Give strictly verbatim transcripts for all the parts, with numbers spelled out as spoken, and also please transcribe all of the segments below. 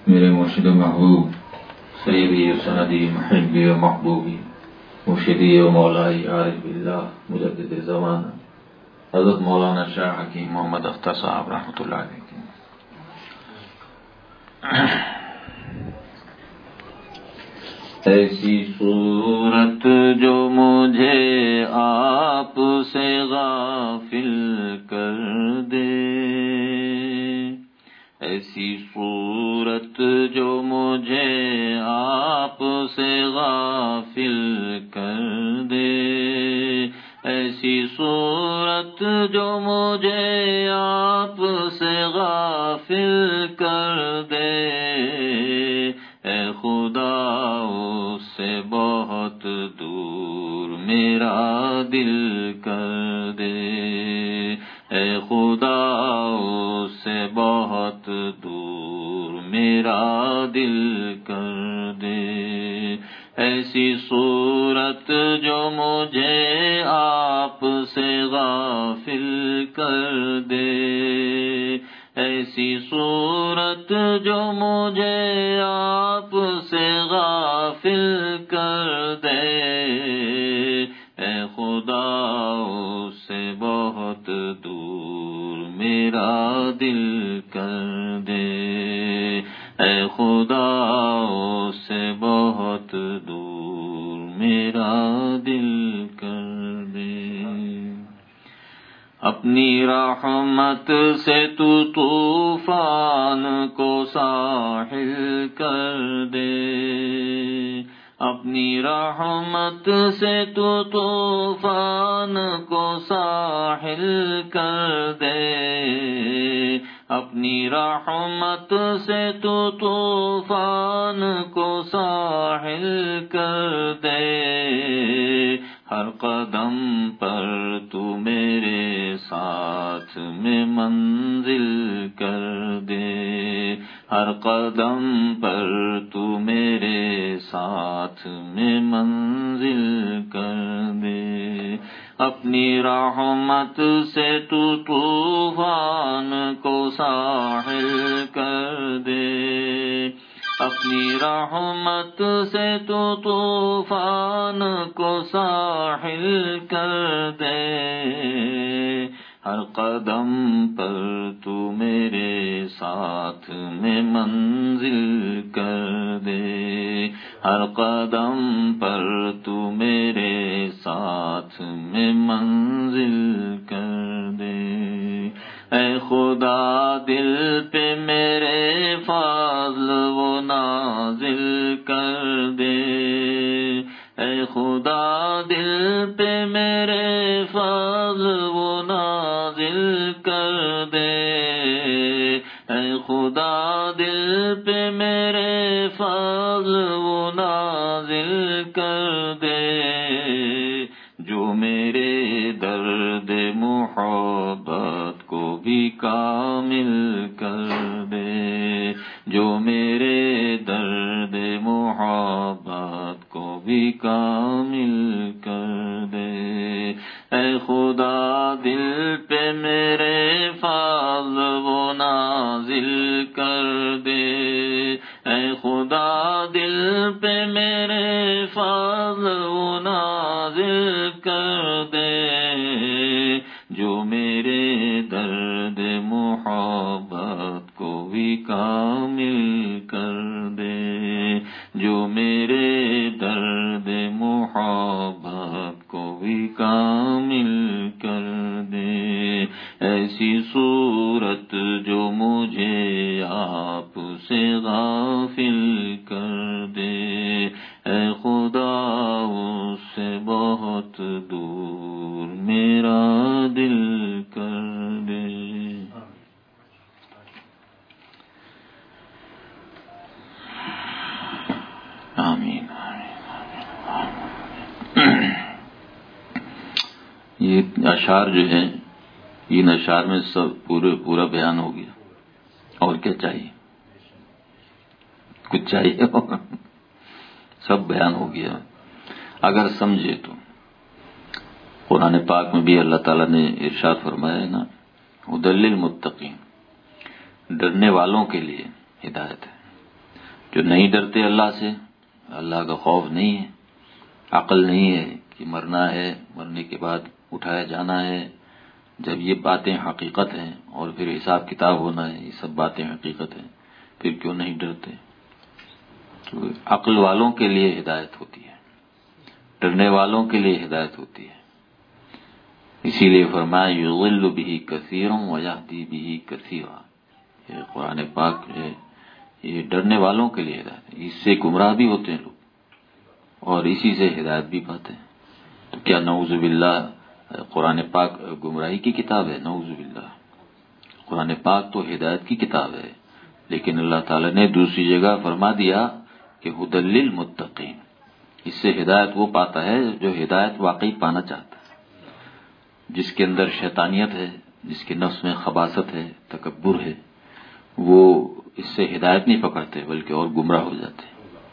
میرے مرشد و محبوب سیدی و سندی محبی و محبوبی مرشدی و مولائی عارف باللہ مجدد زمانہ حضرت مولانا شاہ حکیم محمد اختر صاحب رحمۃ اللہ علیہ کی ایسی صورت جو مجھے آپ سے غافل کر دے، ایسی صورت جو مجھے آپ سے غافل کر دے، ایسی صورت جو مجھے آپ سے غافل کر دے، اے خدا اس سے بہت دور میرا دل کر دے، اے خدا اس سے بہت دور میرا دل کر دے، ایسی صورت جو مجھے آپ سے غافل کر دے، ایسی صورت جو مجھے آپ سے غافل کر دے، اے خدا اس سے بہت دور میرا دل کر دے، اے خدا اس سے بہت دور میرا دل کر دے، اپنی رحمت سے تو طوفان کو ساحل کر دے، اپنی رحمت سے تو طوفان کو ساحل کر دے، اپنی رحمت سے تو طوفان کو ساحل کر دے، ہر قدم پر تو میرے ساتھ میں منزل کر دے، ہر قدم پر تو میرے ساتھ میں منزل کر دے، اپنی رحمت سے تو طوفان کو ساحل کر دے، اپنی رحمت سے تو طوفان کو ساحل کر دے، ہر قدم پر تو میرے ساتھ میں منزل کر دے، ہر قدم پر تو میرے ساتھ میں منزل کر دے، اے خدا دل پہ میرے فضل و نازل کر دے، اے خدا دل پہ میرے فضل و نازل کر دے، اے خدا دل پہ میرے فضل و نازل کر دے، جو میرے درد محبت کو بھی کامل کر دے، جو میرے درد محبت کو بھی کامل کر دے، اے خدا دل پہ میرے فضل و نازل کر دے، اے خدا دل پہ میرے فضل و نازل کر دے، جو میرے درد محبت کو بھی کامل کر دے، جو میرے درد محبت کو بھی کامل کر دے، ایسی صورت جو مجھے آپ سے غافل کر دے، اے خدا اس سے بہت دور میرا دل کر دے۔ آمین۔ یہ اشعار جو ہیں، ان اشعار میں سب پورے پورا بیان ہو گیا، اور کیا چاہیے؟ کچھ چاہیے؟ سب بیان ہو گیا اگر سمجھے تو۔ قرآن پاک میں بھی اللہ تعالیٰ نے ارشاد فرمایا ہے نا، ہدی للمتقین، ڈرنے والوں کے لیے ہدایت ہے۔ جو نہیں ڈرتے اللہ سے، اللہ کا خوف نہیں ہے، عقل نہیں ہے کہ مرنا ہے، مرنے کے بعد اٹھایا جانا ہے، جب یہ باتیں حقیقت ہیں اور پھر حساب کتاب ہونا ہے، یہ سب باتیں حقیقت ہیں، پھر کیوں نہیں ڈرتے؟ تو عقل والوں کے لیے ہدایت ہوتی ہے، ڈرنے والوں کے لیے ہدایت ہوتی ہے۔ اسی لیے فرمایا یضل بہ کثیرا ویہدی بہ کثیرا، یہ قرآن پاک ہے، یہ ڈرنے والوں کے لیے ہدایت ہے، اس سے گمراہ بھی ہوتے ہیں لوگ اور اسی سے ہدایت بھی پاتے ہیں۔ تو کیا نعوذ باللہ قرآن پاک گمراہی کی کتاب ہے؟ نعوذ باللہ، قرآن پاک تو ہدایت کی کتاب ہے، لیکن اللہ تعالی نے دوسری جگہ فرما دیا کہ ھدی للمتقین، اس سے ہدایت وہ پاتا ہے جو ہدایت واقعی پانا چاہتا ہے، جس کے اندر شیطانیت ہے، جس کے نفس میں خباثت ہے، تکبر ہے، وہ اس سے ہدایت نہیں پکڑتے بلکہ اور گمراہ ہو جاتے ہیں۔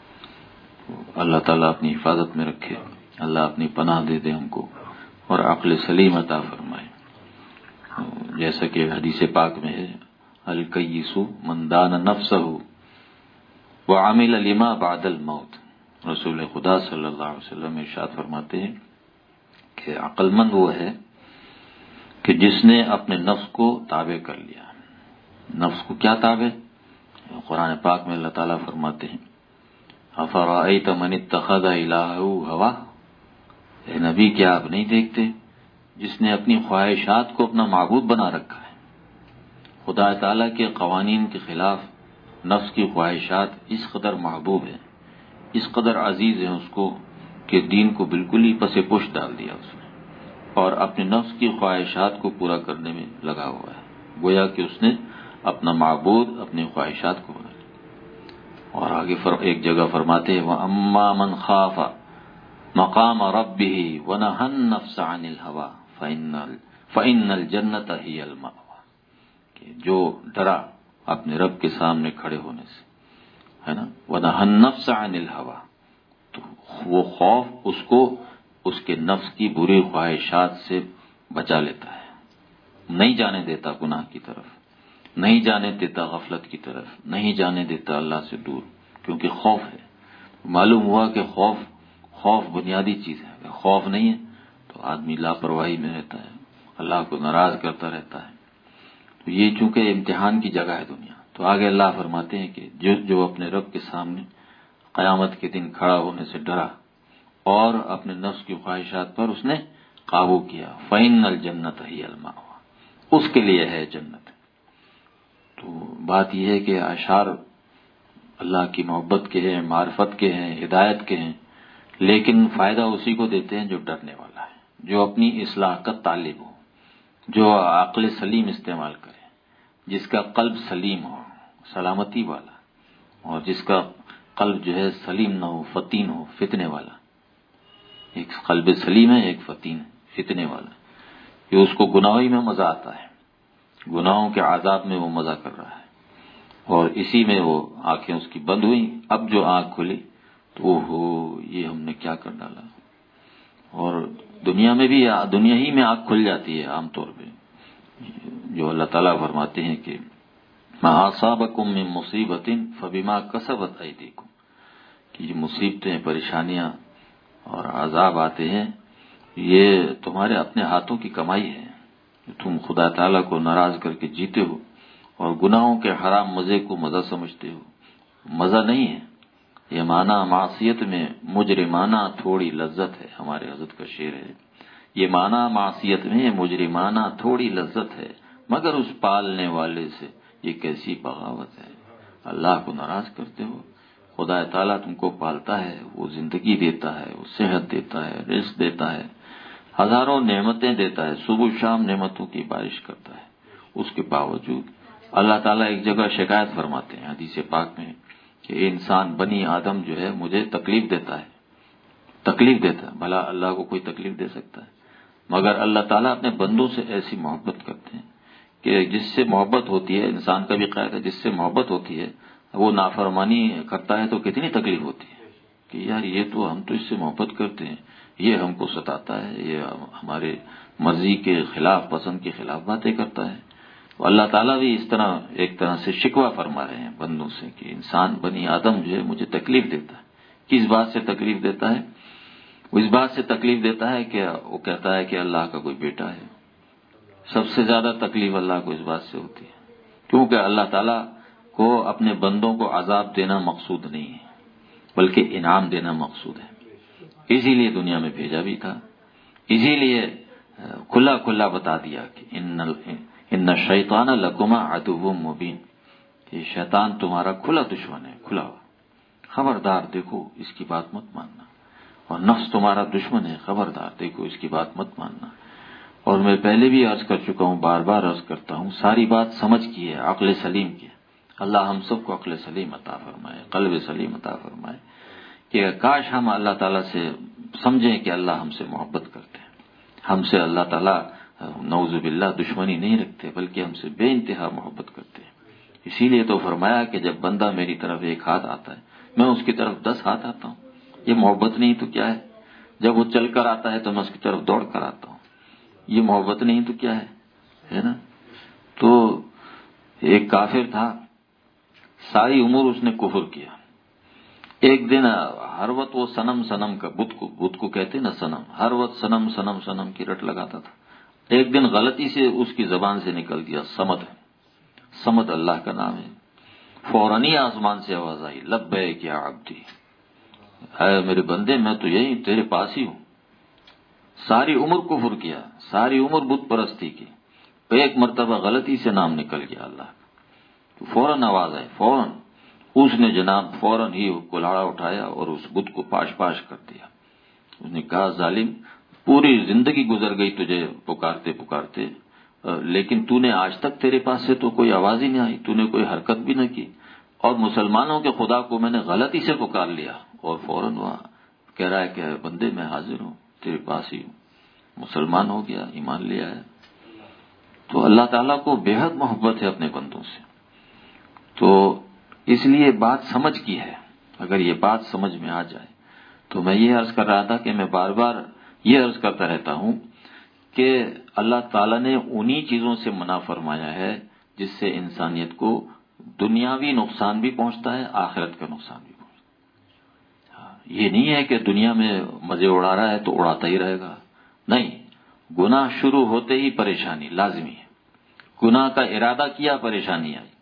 اللہ تعالیٰ اپنی حفاظت میں رکھے، اللہ اپنی پناہ دے دے ہم کو اور عقل سلیم عطا فرمائے۔ جیسا کہ حدیث پاک میں ہے، الکیس من دان نفسہ وعمل لما بعد الموت، رسول خدا صلی اللہ علیہ وسلم ارشاد فرماتے ہیں کہ عقل مند وہ ہے کہ جس نے اپنے نفس کو تابع کر لیا۔ نفس کو کیا تابع؟ قرآن پاک میں اللہ تعالیٰ فرماتے ہیں افرأیت من اتخذ الہہ ہواہ، اے نبی کیا آپ نہیں دیکھتے جس نے اپنی خواہشات کو اپنا معبود بنا رکھا ہے؟ خدا تعالیٰ کے قوانین کے خلاف نفس کی خواہشات اس قدر محبوب ہیں، اس قدر عزیز ہیں اس کو کہ دین کو بالکل ہی پس پش ڈال دیا اس نے، اور اپنے نفس کی خواہشات کو پورا کرنے میں لگا ہوا ہے، گویا کہ اس نے اپنا معبود اپنی خواہشات کو بنا لیا۔ اور آگے ایک جگہ فرماتے ہیں وَأَمَّا مَنْ خَافَ مَقَامَ رَبِّهِ وَنَهَى النَّفْسَ عَنِ الْهَوَىٰ فَإِنَّ الْجَنَّةَ هِيَ الْمَأْوَىٰ، کہ جو ڈرا اپنے رب کے سامنے کھڑے ہونے سے، ہے نا، وَنَهَى النَّفْسَ عَنِ الْهَوَىٰ، تو وہ خوف اس کو اس کے نفس کی بری خواہشات سے بچا لیتا ہے، نہیں جانے دیتا گناہ کی طرف، نہیں جانے دیتا غفلت کی طرف، نہیں جانے دیتا اللہ سے دور، کیونکہ خوف ہے۔ معلوم ہوا کہ خوف خوف بنیادی چیز ہے، اگر خوف نہیں ہے تو آدمی لاپرواہی میں رہتا ہے، اللہ کو ناراض کرتا رہتا ہے۔ تو یہ چونکہ امتحان کی جگہ ہے دنیا، تو آگے اللہ فرماتے ہیں کہ جو جو اپنے رب کے سامنے قیامت کے دن کھڑا ہونے سے ڈرا اور اپنے نفس کی خواہشات پر اس نے قابو کیا، فَإِنَّ الْجَنَّةَ هِيَ الْمَأْوَىٰ، اس کے لیے ہے جنت۔ تو بات یہ ہے کہ اشعار اللہ کی محبت کے ہیں، معرفت کے ہیں، ہدایت کے ہیں، لیکن فائدہ اسی کو دیتے ہیں جو ڈرنے والا ہے، جو اپنی اصلاح کا طالب ہو، جو عقل سلیم استعمال کرے، جس کا قلب سلیم ہو، سلامتی والا، اور جس کا قلب جو ہے سلیم نہ ہو، فتین ہو، فتنے والا۔ ایک قلب سلیم ہے، ایک فتین ہے، فتنے والا، کہ اس کو گناہی میں مزہ آتا ہے، گناہوں کے عذاب میں وہ مزہ کر رہا ہے، اور اسی میں وہ آنکھیں اس کی بند ہوئی، اب جو آنکھ کھلی تو اوہو یہ ہم نے کیا کر ڈالا۔ اور دنیا میں بھی دنیا ہی میں آنکھ کھل جاتی ہے عام طور پہ، جو اللہ تعالیٰ فرماتے ہیں کہ ما اصابکم من مصیبت فبما کسبت ایدیکم، کہ یہ مصیبتیں، پریشانیاں اور عذاب آتے ہیں یہ تمہارے اپنے ہاتھوں کی کمائی ہے، تم خدا تعالیٰ کو ناراض کر کے جیتے ہو اور گناہوں کے حرام مزے کو مزہ سمجھتے ہو۔ مزہ نہیں ہے یہ، معنی معصیت میں مجرمانہ تھوڑی لذت ہے، ہمارے حضرت کا شعر ہے، یہ معنی معصیت میں مجرمانہ تھوڑی لذت ہے، مگر اس پالنے والے سے یہ کیسی بغاوت ہے۔ اللہ کو ناراض کرتے ہو، خدا تعالیٰ تم کو پالتا ہے، وہ زندگی دیتا ہے، وہ صحت دیتا ہے، رزق دیتا ہے، ہزاروں نعمتیں دیتا ہے، صبح شام نعمتوں کی بارش کرتا ہے، اس کے باوجود اللہ تعالیٰ ایک جگہ شکایت فرماتے ہیں حدیث پاک میں کہ انسان بنی آدم جو ہے مجھے تکلیف دیتا ہے، تکلیف دیتا ہے۔ بھلا اللہ کو کوئی تکلیف دے سکتا ہے؟ مگر اللہ تعالیٰ اپنے بندوں سے ایسی محبت کرتے ہیں کہ جس سے محبت ہوتی ہے، انسان کا بھی قید ہے، جس سے محبت ہوتی ہے وہ نافرمانی کرتا ہے تو کتنی تکلیف ہوتی ہے کہ یار یہ تو ہم تو اس سے محبت کرتے ہیں، یہ ہم کو ستاتا ہے، یہ ہمارے مرضی کے خلاف، پسند کے خلاف باتیں کرتا ہے، اللہ تعالیٰ بھی اس طرح ایک طرح سے شکوہ فرما رہے ہیں بندوں سے کہ انسان بنی آدم جو ہے مجھے تکلیف دیتا ہے. کس بات سے تکلیف دیتا ہے؟ وہ اس بات سے تکلیف دیتا ہے کہ وہ کہتا ہے کہ اللہ کا کوئی بیٹا ہے. سب سے زیادہ تکلیف اللہ کو اس بات سے ہوتی ہے، کیونکہ اللہ تعالیٰ کو اپنے بندوں کو عذاب دینا مقصود نہیں ہے بلکہ انعام دینا مقصود ہے. اسی لیے دنیا میں بھیجا بھی تھا، اسی لیے کھلا کھلا بتا دیا کہ ان ان الشیطان لکما عدو مبین، یہ شیطان تمہارا کھلا دشمن ہے، کھلا ہوا. خبردار دیکھو اس کی بات مت ماننا. اور نفس تمہارا دشمن ہے، خبردار دیکھو اس کی بات مت ماننا. اور میں پہلے بھی عرض کر چکا ہوں، بار بار عرض کرتا ہوں، ساری بات سمجھ کی ہے، عقل سلیم کی ہے. اللہ ہم سب کو عقل سلیم عطا فرمائے، قلب سلیم عطا فرمائے کہ کاش ہم اللہ تعالیٰ سے سمجھیں کہ اللہ ہم سے محبت کرتے ہیں. ہم سے اللہ تعالیٰ نعوذ باللہ دشمنی نہیں رکھتے بلکہ ہم سے بے انتہا محبت کرتے ہیں. اسی لیے تو فرمایا کہ جب بندہ میری طرف ایک ہاتھ آتا ہے میں اس کی طرف دس ہاتھ آتا ہوں. یہ محبت نہیں تو کیا ہے؟ جب وہ چل کر آتا ہے تو میں اس کی طرف دوڑ کر آتا ہوں. یہ محبت نہیں تو کیا ہے؟ ہے نا؟ تو ایک کافر تھا، ساری عمر اس نے کفر کیا. ایک دن ہر وقت وہ سنم سنم کا بت کو بت کو کہتے نا سنم، ہر وقت سنم سنم سنم کی رٹ لگاتا تھا. ایک دن غلطی سے اس کی زبان سے نکل گیا سمد. سمد اللہ کا نام ہے. فوراً ہی آسمان سے آواز آئی، لبیک یا عبدی، اے میرے بندے میں تو یہی تیرے پاس ہی ہوں. ساری عمر کفر کیا، ساری عمر بت پرستی کی، ایک مرتبہ غلطی سے نام نکل گیا اللہ کا تو فوراً آواز آئی. فوراً اس نے جناب فوراً ہی کلاڑا اٹھایا اور اس بت کو پاش پاش کر دیا. اس نے کہا ظالم، پوری زندگی گزر گئی تجھے پکارتے پکارتے، لیکن تو نے آج تک تیرے پاس سے تو کوئی آواز ہی نہیں آئی، تو نے کوئی حرکت بھی نہ کی، اور مسلمانوں کے خدا کو میں نے غلطی سے پکار لیا اور فوراً وہاں کہہ رہا ہے کہ بندے میں حاضر ہوں، تیرے پاس ہی ہوں. مسلمان ہو گیا، ایمان لیا ہے. تو اللہ تعالیٰ کو بے حد محبت ہے اپنے بندوں سے. تو اس لیے بات سمجھ کی ہے. اگر یہ بات سمجھ میں آ جائے تو میں یہ عرض کر رہا تھا کہ میں بار بار یہ عرض کرتا رہتا ہوں کہ اللہ تعالیٰ نے انہی چیزوں سے منع فرمایا ہے جس سے انسانیت کو دنیاوی نقصان بھی پہنچتا ہے، آخرت کا نقصان بھی پہنچتا ہے. یہ نہیں ہے کہ دنیا میں مزے اڑا رہا ہے تو اڑاتا ہی رہے گا، نہیں. گناہ شروع ہوتے ہی پریشانی لازمی ہے. گناہ کا ارادہ کیا پریشانی آئی.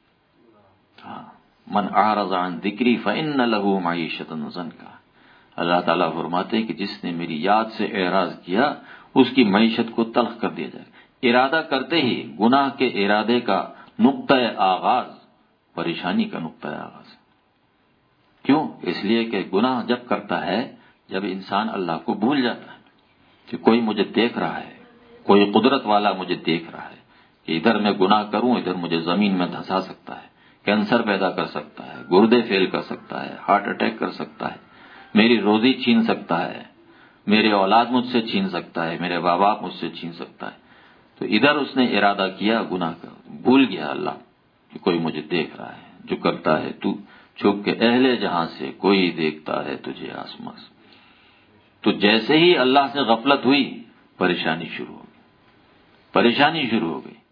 ہاں، من اعرض عن ذکری فإن له معیشۃ ضنکا. اللہ تعالیٰ فرماتے ہیں کہ جس نے میری یاد سے اعراض کیا اس کی معیشت کو تلخ کر دیا جائے. ارادہ کرتے ہی گناہ کے ارادے کا نقطۂ آغاز پریشانی کا نقطۂ آغاز. کیوں؟ اس لیے کہ گناہ جب کرتا ہے جب انسان اللہ کو بھول جاتا ہے کہ کوئی مجھے دیکھ رہا ہے، کوئی قدرت والا مجھے دیکھ رہا ہے کہ ادھر میں گناہ کروں ادھر مجھے زمین میں دھسا سکتا ہے، کینسر پیدا کر سکتا ہے، گردے فیل کر سکتا ہے، ہارٹ اٹیک کر سکتا ہے، میری روزی چھین سکتا ہے، میرے اولاد مجھ سے چھین سکتا ہے، میرے باپ باپ مجھ سے چھین سکتا ہے. تو ادھر اس نے ارادہ کیا گناہ کا، بھول گیا اللہ کہ کوئی مجھے دیکھ رہا ہے. جو کرتا ہے تو چھپ کے اہل جہاں سے کوئی دیکھتا ہے تجھے آسمان سے. تو جیسے ہی اللہ سے غفلت ہوئی پریشانی شروع ہو گئی، پریشانی شروع ہو گئی.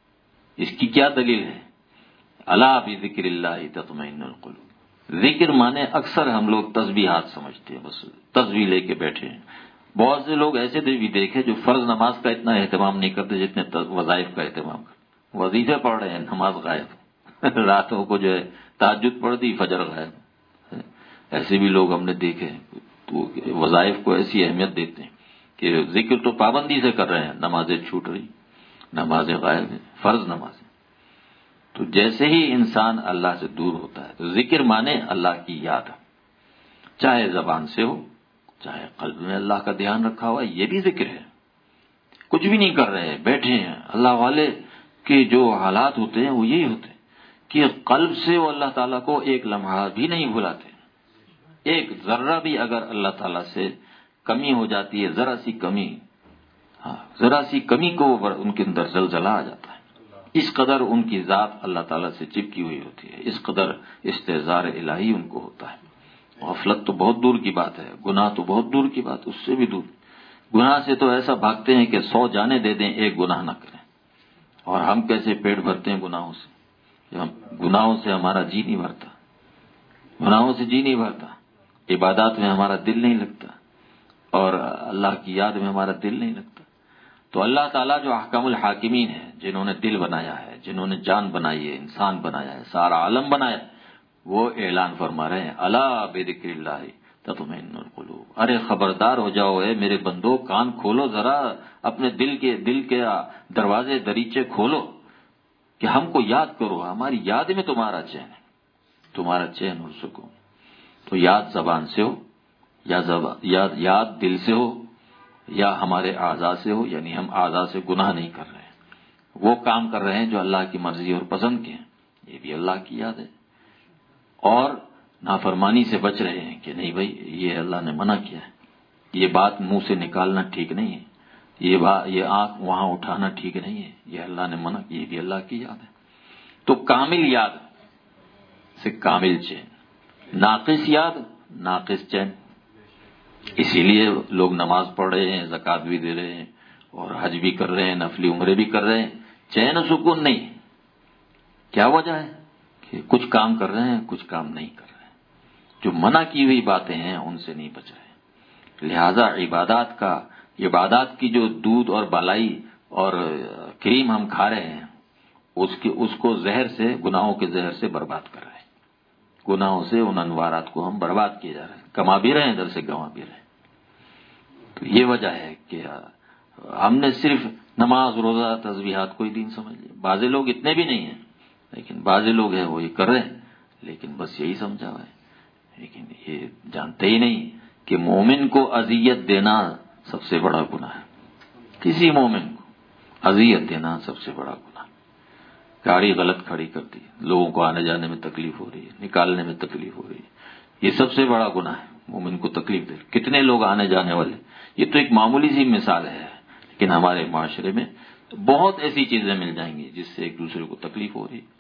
اس کی کیا دلیل ہے؟ الا بذکر اللہ تطمئن القلوب. ذکر مانے اکثر ہم لوگ تسبیحات سمجھتے ہیں، بس تسبیح لے کے بیٹھے ہیں. بہت سے لوگ ایسے بھی دیکھے جو فرض نماز کا اتنا اہتمام نہیں کرتے جتنے وظائف کا اہتمام کرتے. وظیفے پڑھ رہے ہیں، نماز غائب، راتوں کو جو ہے تہجد پڑھ دی، فجر غائب. ایسے بھی لوگ ہم نے دیکھے تو وظائف کو ایسی اہمیت دیتے ہیں کہ ذکر تو پابندی سے کر رہے ہیں، نمازیں چھوٹ رہی، نمازیں غائب ہیں، فرض نمازیں. تو جیسے ہی انسان اللہ سے دور ہوتا ہے تو ذکر مانے اللہ کی یاد، چاہے زبان سے ہو چاہے قلب میں اللہ کا دھیان رکھا ہوا، یہ بھی ذکر ہے. کچھ بھی نہیں کر رہے، بیٹھے ہیں. اللہ والے کے جو حالات ہوتے ہیں وہ یہی ہوتے ہیں کہ قلب سے وہ اللہ تعالیٰ کو ایک لمحہ بھی نہیں بھلاتے. ایک ذرہ بھی اگر اللہ تعالیٰ سے کمی ہو جاتی ہے، ذرا سی کمی، ہاں ذرا سی کمی کو ان کے اندر زلزلہ آ جاتا ہے. اس قدر ان کی ذات اللہ تعالیٰ سے چپکی ہوئی ہوتی ہے، اس قدر استحضار الہی ان کو ہوتا ہے. غفلت تو بہت دور کی بات ہے، گناہ تو بہت دور کی بات، اس سے بھی دور. گناہ سے تو ایسا بھاگتے ہیں کہ سو جانیں دے دیں ایک گناہ نہ کریں. اور ہم کیسے پیٹ بھرتے ہیں گناہوں سے؟ گناہوں سے ہمارا جی نہیں بھرتا، گناہوں سے جی نہیں بھرتا، عبادات میں ہمارا دل نہیں لگتا، اور اللہ کی یاد میں ہمارا دل نہیں لگتا۔ تو اللہ تعالیٰ جو احکام الحاکمین ہے، جنہوں نے دل بنایا ہے، جنہوں نے جان بنائی ہے، انسان بنایا ہے، سارا عالم بنایا ہے، وہ اعلان فرما رہے ہیں الا بذکر اللہ تطمئن القلوب۔ ارے خبردار ہو جاؤ اے میرے بندو، کان کھولو ذرا، اپنے دل کے دل کے دروازے دریچے کھولو کہ ہم کو یاد کرو، ہماری یاد میں تمہارا چین ہے، تمہارا چین اور سکون۔ تو یاد زبان سے ہو یا زبان یاد یاد دل سے ہو یا ہمارے اعضاء سے ہو، یعنی ہم اعضاء سے گناہ نہیں کر رہے ہیں، وہ کام کر رہے ہیں جو اللہ کی مرضی اور پسند کے ہیں، یہ بھی اللہ کی یاد ہے، اور نافرمانی سے بچ رہے ہیں کہ نہیں بھائی یہ اللہ نے منع کیا ہے، یہ بات منہ سے نکالنا ٹھیک نہیں ہے، یہ بات یہ آنکھ وہاں اٹھانا ٹھیک نہیں ہے، یہ اللہ نے منع کیا، یہ بھی اللہ کی یاد ہے۔ تو کامل یاد سے کامل چین، ناقص یاد ناقص چین۔ اسی لیے لوگ نماز پڑھ رہے ہیں، زکوٰۃ بھی دے رہے ہیں، اور حج بھی کر رہے ہیں، نفلی عمرے بھی کر رہے ہیں، چین و سکون نہیں۔ کیا وجہ ہے؟ کہ کچھ کام کر رہے ہیں، کچھ کام نہیں کر رہے ہیں، جو منع کی ہوئی باتیں ہیں ان سے نہیں بچ رہے۔ لہذا عبادات کا عبادات کی جو دودھ اور بالائی اور کریم ہم کھا رہے ہیں، اس کی اس کو زہر سے، گناہوں کے زہر سے برباد کر رہے ہیں۔ گناہوں سے ان انوارات کو ہم برباد کیے جا رہے ہیں، کما بھی رہے ہیں، ادھر سے گنوا بھی رہے ہیں۔ تو یہ وجہ ہے کہ ہم نے صرف نماز، روزہ، تسبیحات کو ہی دین سمجھ لیا۔ بعض لوگ اتنے بھی نہیں ہیں، لیکن بعض لوگ ہیں وہ یہ کر رہے ہیں، لیکن بس یہی سمجھا ہوا ہے، لیکن یہ جانتے ہی نہیں کہ مومن کو اذیت دینا سب سے بڑا گناہ ہے۔ کسی مومن کو اذیت دینا سب سے بڑا گناہ۔ گاڑی غلط کھڑی کرتی ہے، لوگوں کو آنے جانے میں تکلیف ہو رہی ہے، نکالنے میں تکلیف ہو رہی ہے، یہ سب سے بڑا گناہ ہے، مومن کو تکلیف دے۔ کتنے لوگ آنے جانے والے، یہ تو ایک معمولی سی مثال ہے، لیکن ہمارے معاشرے میں بہت ایسی چیزیں مل جائیں گی جس سے ایک دوسرے کو تکلیف ہو رہی ہے۔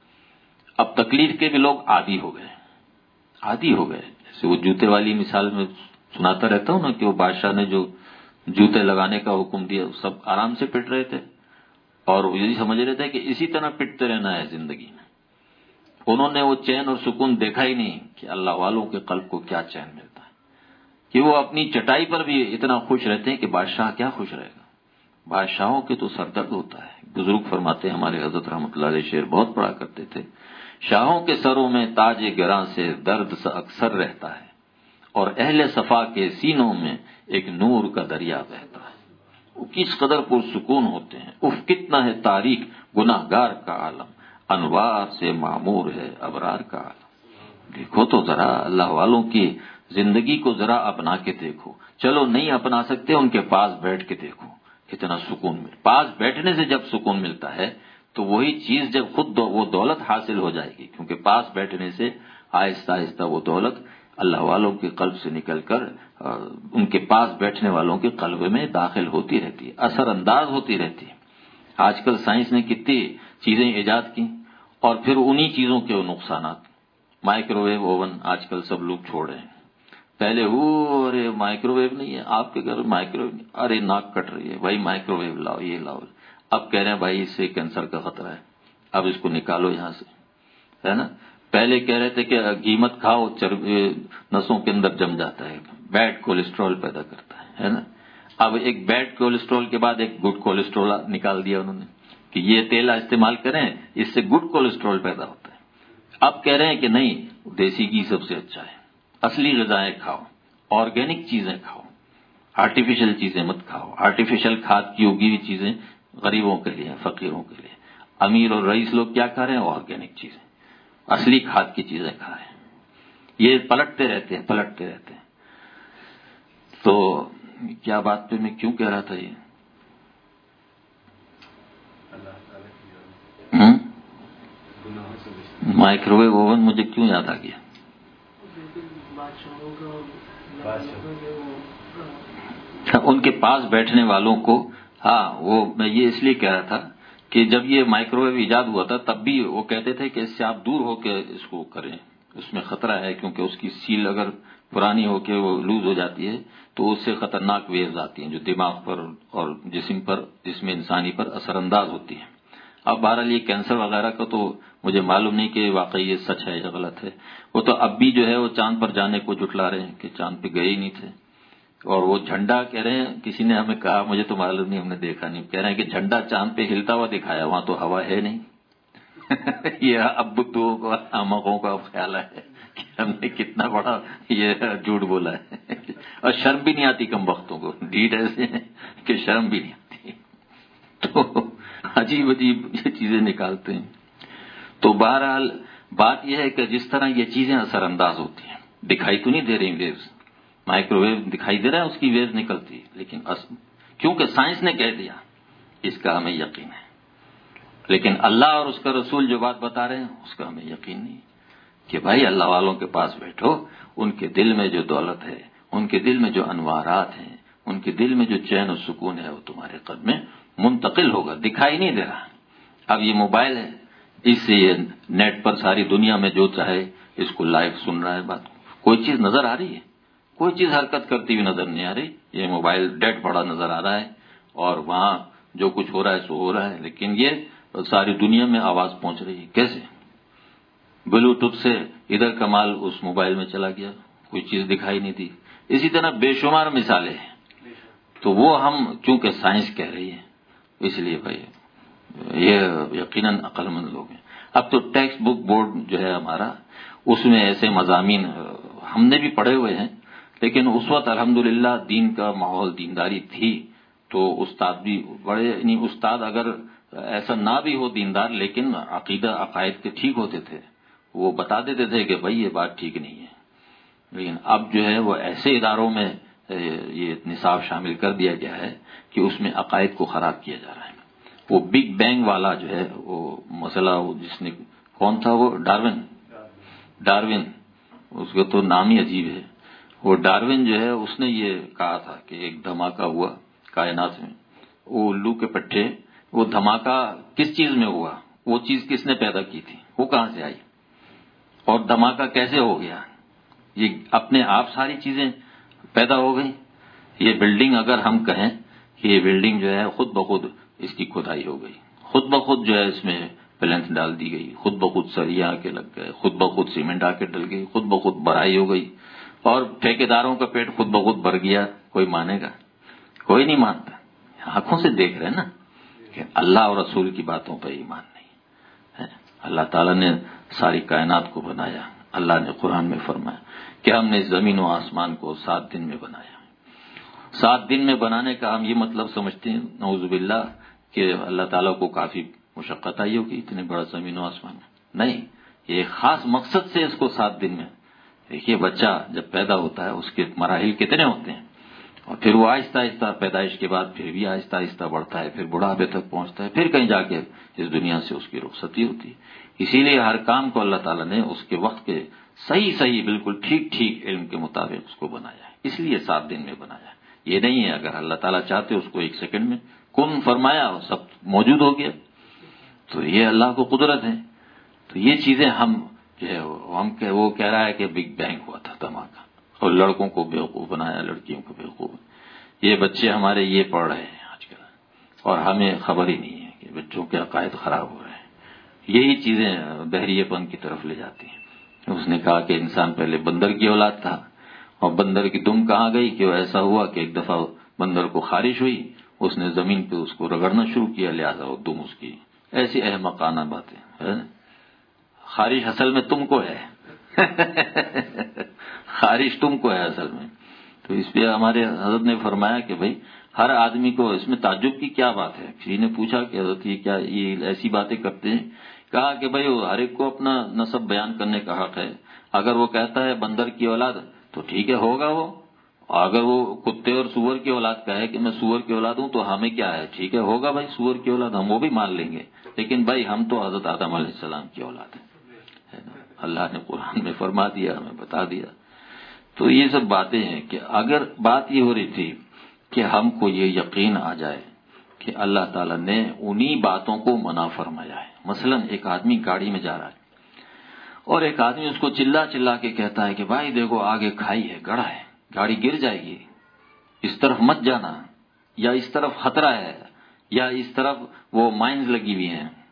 اب تکلیف کے بھی لوگ عادی ہو گئے، عادی ہو گئے۔ جیسے وہ جوتے والی مثال میں سناتا رہتا ہوں نا، کہ وہ بادشاہ نے جو جوتے لگانے کا حکم دیا، سب آرام سے پٹ رہے تھے، اور وہ یہی سمجھ رہے تھے کہ اسی طرح پٹتے رہنا ہے زندگی میں۔ انہوں نے وہ چین اور سکون دیکھا ہی نہیں کہ اللہ والوں کے قلب کو کیا چین ملتا ہے، کہ وہ اپنی چٹائی پر بھی اتنا خوش رہتے ہیں کہ بادشاہ کیا خوش رہے گا۔ بادشاہوں کے تو سردرد ہوتا ہے۔ بزرگ فرماتے ہیں، ہمارے حضرت رحمۃ اللہ علیہ شعر بہت پڑھا کرتے تھے، شاہوں کے سروں میں تاج گراں سے درد سا اکثر رہتا ہے، اور اہل صفا کے سینوں میں ایک نور کا دریا بہتا ہے۔ وہ کس قدر پرسکون ہوتے ہیں۔ اف کتنا ہے تاریک گناہ گار کا عالم، انوار سے معمور ہے ابرار کا عالم۔ دیکھو تو ذرا اللہ والوں کی زندگی کو ذرا اپنا کے دیکھو، چلو نہیں اپنا سکتے ان کے پاس بیٹھ کے دیکھو، کتنا سکون مل۔ پاس بیٹھنے سے جب سکون ملتا ہے تو وہی چیز جب خود دو وہ دولت حاصل ہو جائے گی، کیونکہ پاس بیٹھنے سے آہستہ آہستہ وہ دولت اللہ والوں کے قلب سے نکل کر ان کے پاس بیٹھنے والوں کے قلب میں داخل ہوتی رہتی ہے، اثر انداز ہوتی رہتی ہے۔ آج کل سائنس نے کتنی چیزیں ایجاد کی، اور پھر انہی چیزوں کے نقصانات۔ مائکرو ویو اوون آج کل سب لوگ چھوڑ رہے ہیں۔ پہلے وہ ارے مائکرو ویو نہیں ہے آپ کے گھر میں، مائکرو ویو نہیں، ارے ناک کٹ رہی ہے بھائی مائکرو ویو لاؤ، یہ لاؤ۔ اب کہہ رہے ہیں بھائی اس سے کینسر کا خطرہ ہے، اب اس کو نکالو یہاں سے، ہے نا۔ پہلے کہہ رہے تھے کہ گھی مت کھاؤ، چربی نسوں کے اندر جم جاتا ہے، بیڈ کولیسٹرول پیدا کرتا ہے، ہے نا۔ اب ایک بیڈ کولیسٹرول کے بعد ایک گڈ کولیسٹرول نکال دیا انہوں نے، کہ یہ تیل استعمال کریں، اس سے گڈ کولیسٹرول پیدا ہوتا ہے۔ اب کہہ رہے ہیں کہ نہیں، دیسی گھی سب سے اچھا ہے، اصلی غذائیں کھاؤ، آرگینک چیزیں کھاؤ، آرٹیفیشل چیزیں مت کھاؤ۔ آرٹیفیشل کھاد کی اگی ہوئی چیزیں غریبوں کے لیے، فقیروں کے لیے۔ امیر اور رئیس لوگ کیا کھا رہے ہیں؟ آرگینک چیزیں، اصلی کھاد کی چیزیں کھا رہے ہیں۔ یہ پلٹتے رہتے ہیں پلٹتے رہتے ہیں۔ تو کیا بات پہ میں کیوں کہہ رہا تھا یہ؟ مائکرو ویو اوون مجھے کیوں یاد آ گیا؟ ان کے پاس بیٹھنے والوں کو، ہاں وہ میں یہ اس لیے کہہ رہا تھا کہ جب یہ مائکرو ویو ایجاد ہوا تھا تب بھی وہ کہتے تھے کہ اس سے آپ دور ہو کے اس کو کریں، اس میں خطرہ ہے، کیونکہ اس کی سیل اگر پرانی ہو کے وہ لوز ہو جاتی ہے تو اس سے خطرناک ویوز آتی ہیں جو دماغ پر اور جسم پر، جسم انسانی پر اثر انداز ہوتی ہیں۔ اب بہرحال یہ کینسر وغیرہ کا تو مجھے معلوم نہیں کہ واقعی یہ سچ ہے یا غلط ہے. وہ تو اب بھی جو ہے وہ چاند پر جانے کو جٹلا رہے ہیں کہ چاند پہ گئے ہی نہیں تھے. اور وہ جھنڈا کہہ رہے ہیں، کسی نے ہمیں کہا، مجھے تو معلوم نہیں، ہم نے دیکھا نہیں، کہہ رہے ہیں کہ جھنڈا چاند پہ ہلتا ہوا دکھایا، وہاں تو ہوا ہے نہیں. یہ اب بدھوں کو احمقوں کا خیال ہے کہ ہم نے کتنا بڑا یہ جھوٹ بولا ہے. اور شرم بھی نہیں آتی کم وقتوں کو، ڈیٹ ایسے ہیں کہ شرم بھی نہیں آتی. تو عجیب عجیب یہ چیزیں نکالتے ہیں. تو بہرحال بات یہ ہے کہ جس طرح یہ چیزیں اثر انداز ہوتی ہیں، دکھائی تو نہیں دے رہی ویوز، مائکرو ویو دکھائی دے رہا ہے، اس کی ویوز نکلتی، لیکن کیونکہ سائنس نے کہہ دیا اس کا ہمیں یقین ہے. لیکن اللہ اور اس کا رسول جو بات بتا رہے ہیں اس کا ہمیں یقین نہیں کہ بھائی اللہ والوں کے پاس بیٹھو، ان کے دل میں جو دولت ہے، ان کے دل میں جو انوارات ہیں، ان کے دل میں جو چین و سکون ہے وہ تمہارے قلب میں منتقل ہوگا، دکھائی نہیں دے رہا. اب یہ موبائل ہے، اس سے یہ نیٹ پر ساری دنیا میں جو چاہے اس کو لائیو سن رہا ہے. بات کوئی چیز نظر آ رہی ہے؟ کوئی چیز حرکت کرتی ہوئی نظر نہیں آ رہی. یہ موبائل ڈیڈ پڑا نظر آ رہا ہے اور وہاں جو کچھ ہو رہا ہے سو ہو رہا ہے، لیکن یہ ساری دنیا میں آواز پہنچ رہی ہے. کیسے؟ بلوٹوتھ سے ادھر کا مال اس موبائل میں چلا گیا، کوئی چیز دکھائی نہیں تھی. اسی طرح بے شمار مثالیں ہیں. تو وہ ہم چونکہ سائنس کہہ رہی ہے اس لیے بھائی یہ یقیناً عقل مند لوگ ہیں. اب تو ٹیکسٹ بک بورڈ جو ہے ہمارا، اس میں ایسے مضامین ہم نے بھی پڑھے ہوئے ہیں، لیکن اس وقت الحمدللہ دین کا ماحول، دینداری تھی، تو استاد بھی بڑے، یعنی استاد اگر ایسا نہ بھی ہو دیندار لیکن عقیدہ عقائد کے ٹھیک ہوتے تھے، وہ بتا دیتے تھے کہ بھائی یہ بات ٹھیک نہیں ہے. لیکن اب جو ہے وہ ایسے اداروں میں یہ نصاب شامل کر دیا گیا ہے کہ اس میں عقائد کو خراب کیا جا رہا ہے. وہ بگ بینگ والا جو ہے وہ مسئلہ، وہ جس نے، کون تھا وہ، ڈارون ڈارون اس کا تو نام ہی عجیب ہے. وہ ڈارون جو ہے اس نے یہ کہا تھا کہ ایک دھماکہ ہوا کائنات میں، وہ الو کے پٹھے، وہ دھماکہ کس چیز میں ہوا، وہ چیز کس نے پیدا کی تھی، وہ کہاں سے آئی، اور دھماکہ کیسے ہو گیا. یہ اپنے آپ ساری چیزیں پیدا ہو گئی. یہ بلڈنگ اگر ہم کہیں کہ یہ بلڈنگ جو ہے خود بخود اس کی کھدائی ہو گئی، خود بخود جو ہے اس میں پلنتھ ڈال دی گئی، خود بخود سریا آ کے لگ گئے، خود بخود سیمنٹ آ کے ڈل گئی، خود بخود بڑھائی ہو گئی، اور ٹھیکیداروں کا پیٹ خود بخود بھر گیا. کوئی مانے گا؟ کوئی نہیں مانتا. آنکھوں سے دیکھ رہے ہیں نا کہ اللہ اور رسول کی باتوں پہ ایمان نہیں ہے. اللہ تعالیٰ نے ساری کائنات کو بنایا. اللہ نے قرآن میں فرمایا کہ ہم نے زمین و آسمان کو سات دن میں بنایا. سات دن میں بنانے کا ہم یہ مطلب سمجھتے ہیں نعوذ باللہ کہ اللہ تعالیٰ کو کافی مشقت آئی ہوگی اتنے بڑا زمین و آسمان میں. نہیں، یہ خاص مقصد سے اس کو سات دن میں. دیکھیے بچہ جب پیدا ہوتا ہے اس کے مراحل کتنے ہوتے ہیں، اور پھر وہ آہستہ آہستہ پیدائش کے بعد پھر بھی آہستہ آہستہ بڑھتا ہے، پھر بڑھاپے تک پہنچتا ہے، پھر کہیں جا کے اس دنیا سے اس کی رخصتی ہوتی ہے. اسی لیے ہر کام کو اللہ تعالیٰ نے اس کے وقت کے صحیح صحیح بالکل ٹھیک ٹھیک علم کے مطابق اس کو بنایا ہے. اس لیے سات دن میں بنایا. یہ نہیں ہے اگر اللہ تعالیٰ چاہتے اس کو ایک سیکنڈ میں کن فرمایا اور سب موجود ہو گیا، تو یہ اللہ کو قدرت ہے. تو یہ چیزیں ہم جو ہے ہم وہ کہہ رہا ہے کہ بگ بینگ ہوا تھا دھماکہ، اور لڑکوں کو بیوقوف بنایا، لڑکیوں کو بیوقوف. یہ بچے ہمارے یہ پڑھ رہے ہیں آج کل، اور ہمیں خبر ہی نہیں ہے کہ بچوں کے عقائد خراب ہو رہے ہیں. یہی چیزیں بحریے پن کی طرف لے جاتی ہیں. اس نے کہا کہ انسان پہلے بندر کی اولاد تھا، اور بندر کی دم کہاں گئی کہ وہ ایسا ہوا کہ ایک دفعہ بندر کو خارش ہوئی، اس نے زمین پہ اس کو رگڑنا شروع کیا، لہذا وہ دم اس کی. ایسی احمقانہ باتیں. خارش اصل میں تم کو ہے، خارش تم کو ہے اصل میں. تو اس پہ ہمارے حضرت نے فرمایا کہ بھائی ہر آدمی کو اس میں تعجب کی کیا بات ہے. کسی نے پوچھا کہ حضرت یہ کیا یہ ایسی باتیں کرتے ہیں؟ کہا کہ بھائی ہر ایک کو اپنا نسب بیان کرنے کا حق ہے. اگر وہ کہتا ہے بندر کی اولاد تو ٹھیک ہے ہوگا وہ، اگر وہ کتے اور سور کی اولاد کہے کہ میں سور کی اولاد ہوں تو ہمیں کیا ہے، ٹھیک ہے ہوگا بھائی سور کی اولاد، ہم وہ بھی مان لیں گے. لیکن بھائی ہم تو حضرت آدم علیہ السلام کی اولاد ہیں. اللہ نے قرآن میں فرما دیا، ہمیں بتا دیا. تو یہ سب باتیں ہیں کہ اگر بات یہ ہو رہی تھی کہ ہم کو یہ یقین آ جائے کہ اللہ تعالیٰ نے انہی باتوں کو منع فرمایا ہے. مثلا ایک آدمی گاڑی میں جا رہا ہے اور ایک آدمی اس کو چلا چلا کے کہتا ہے کہ بھائی دیکھو آگے کھائی ہے، گڑھا ہے، گاڑی گر جائے گی، اس طرف مت جانا، یا اس طرف خطرہ ہے، یا اس طرف وہ مائنز لگی ہوئی ہیں،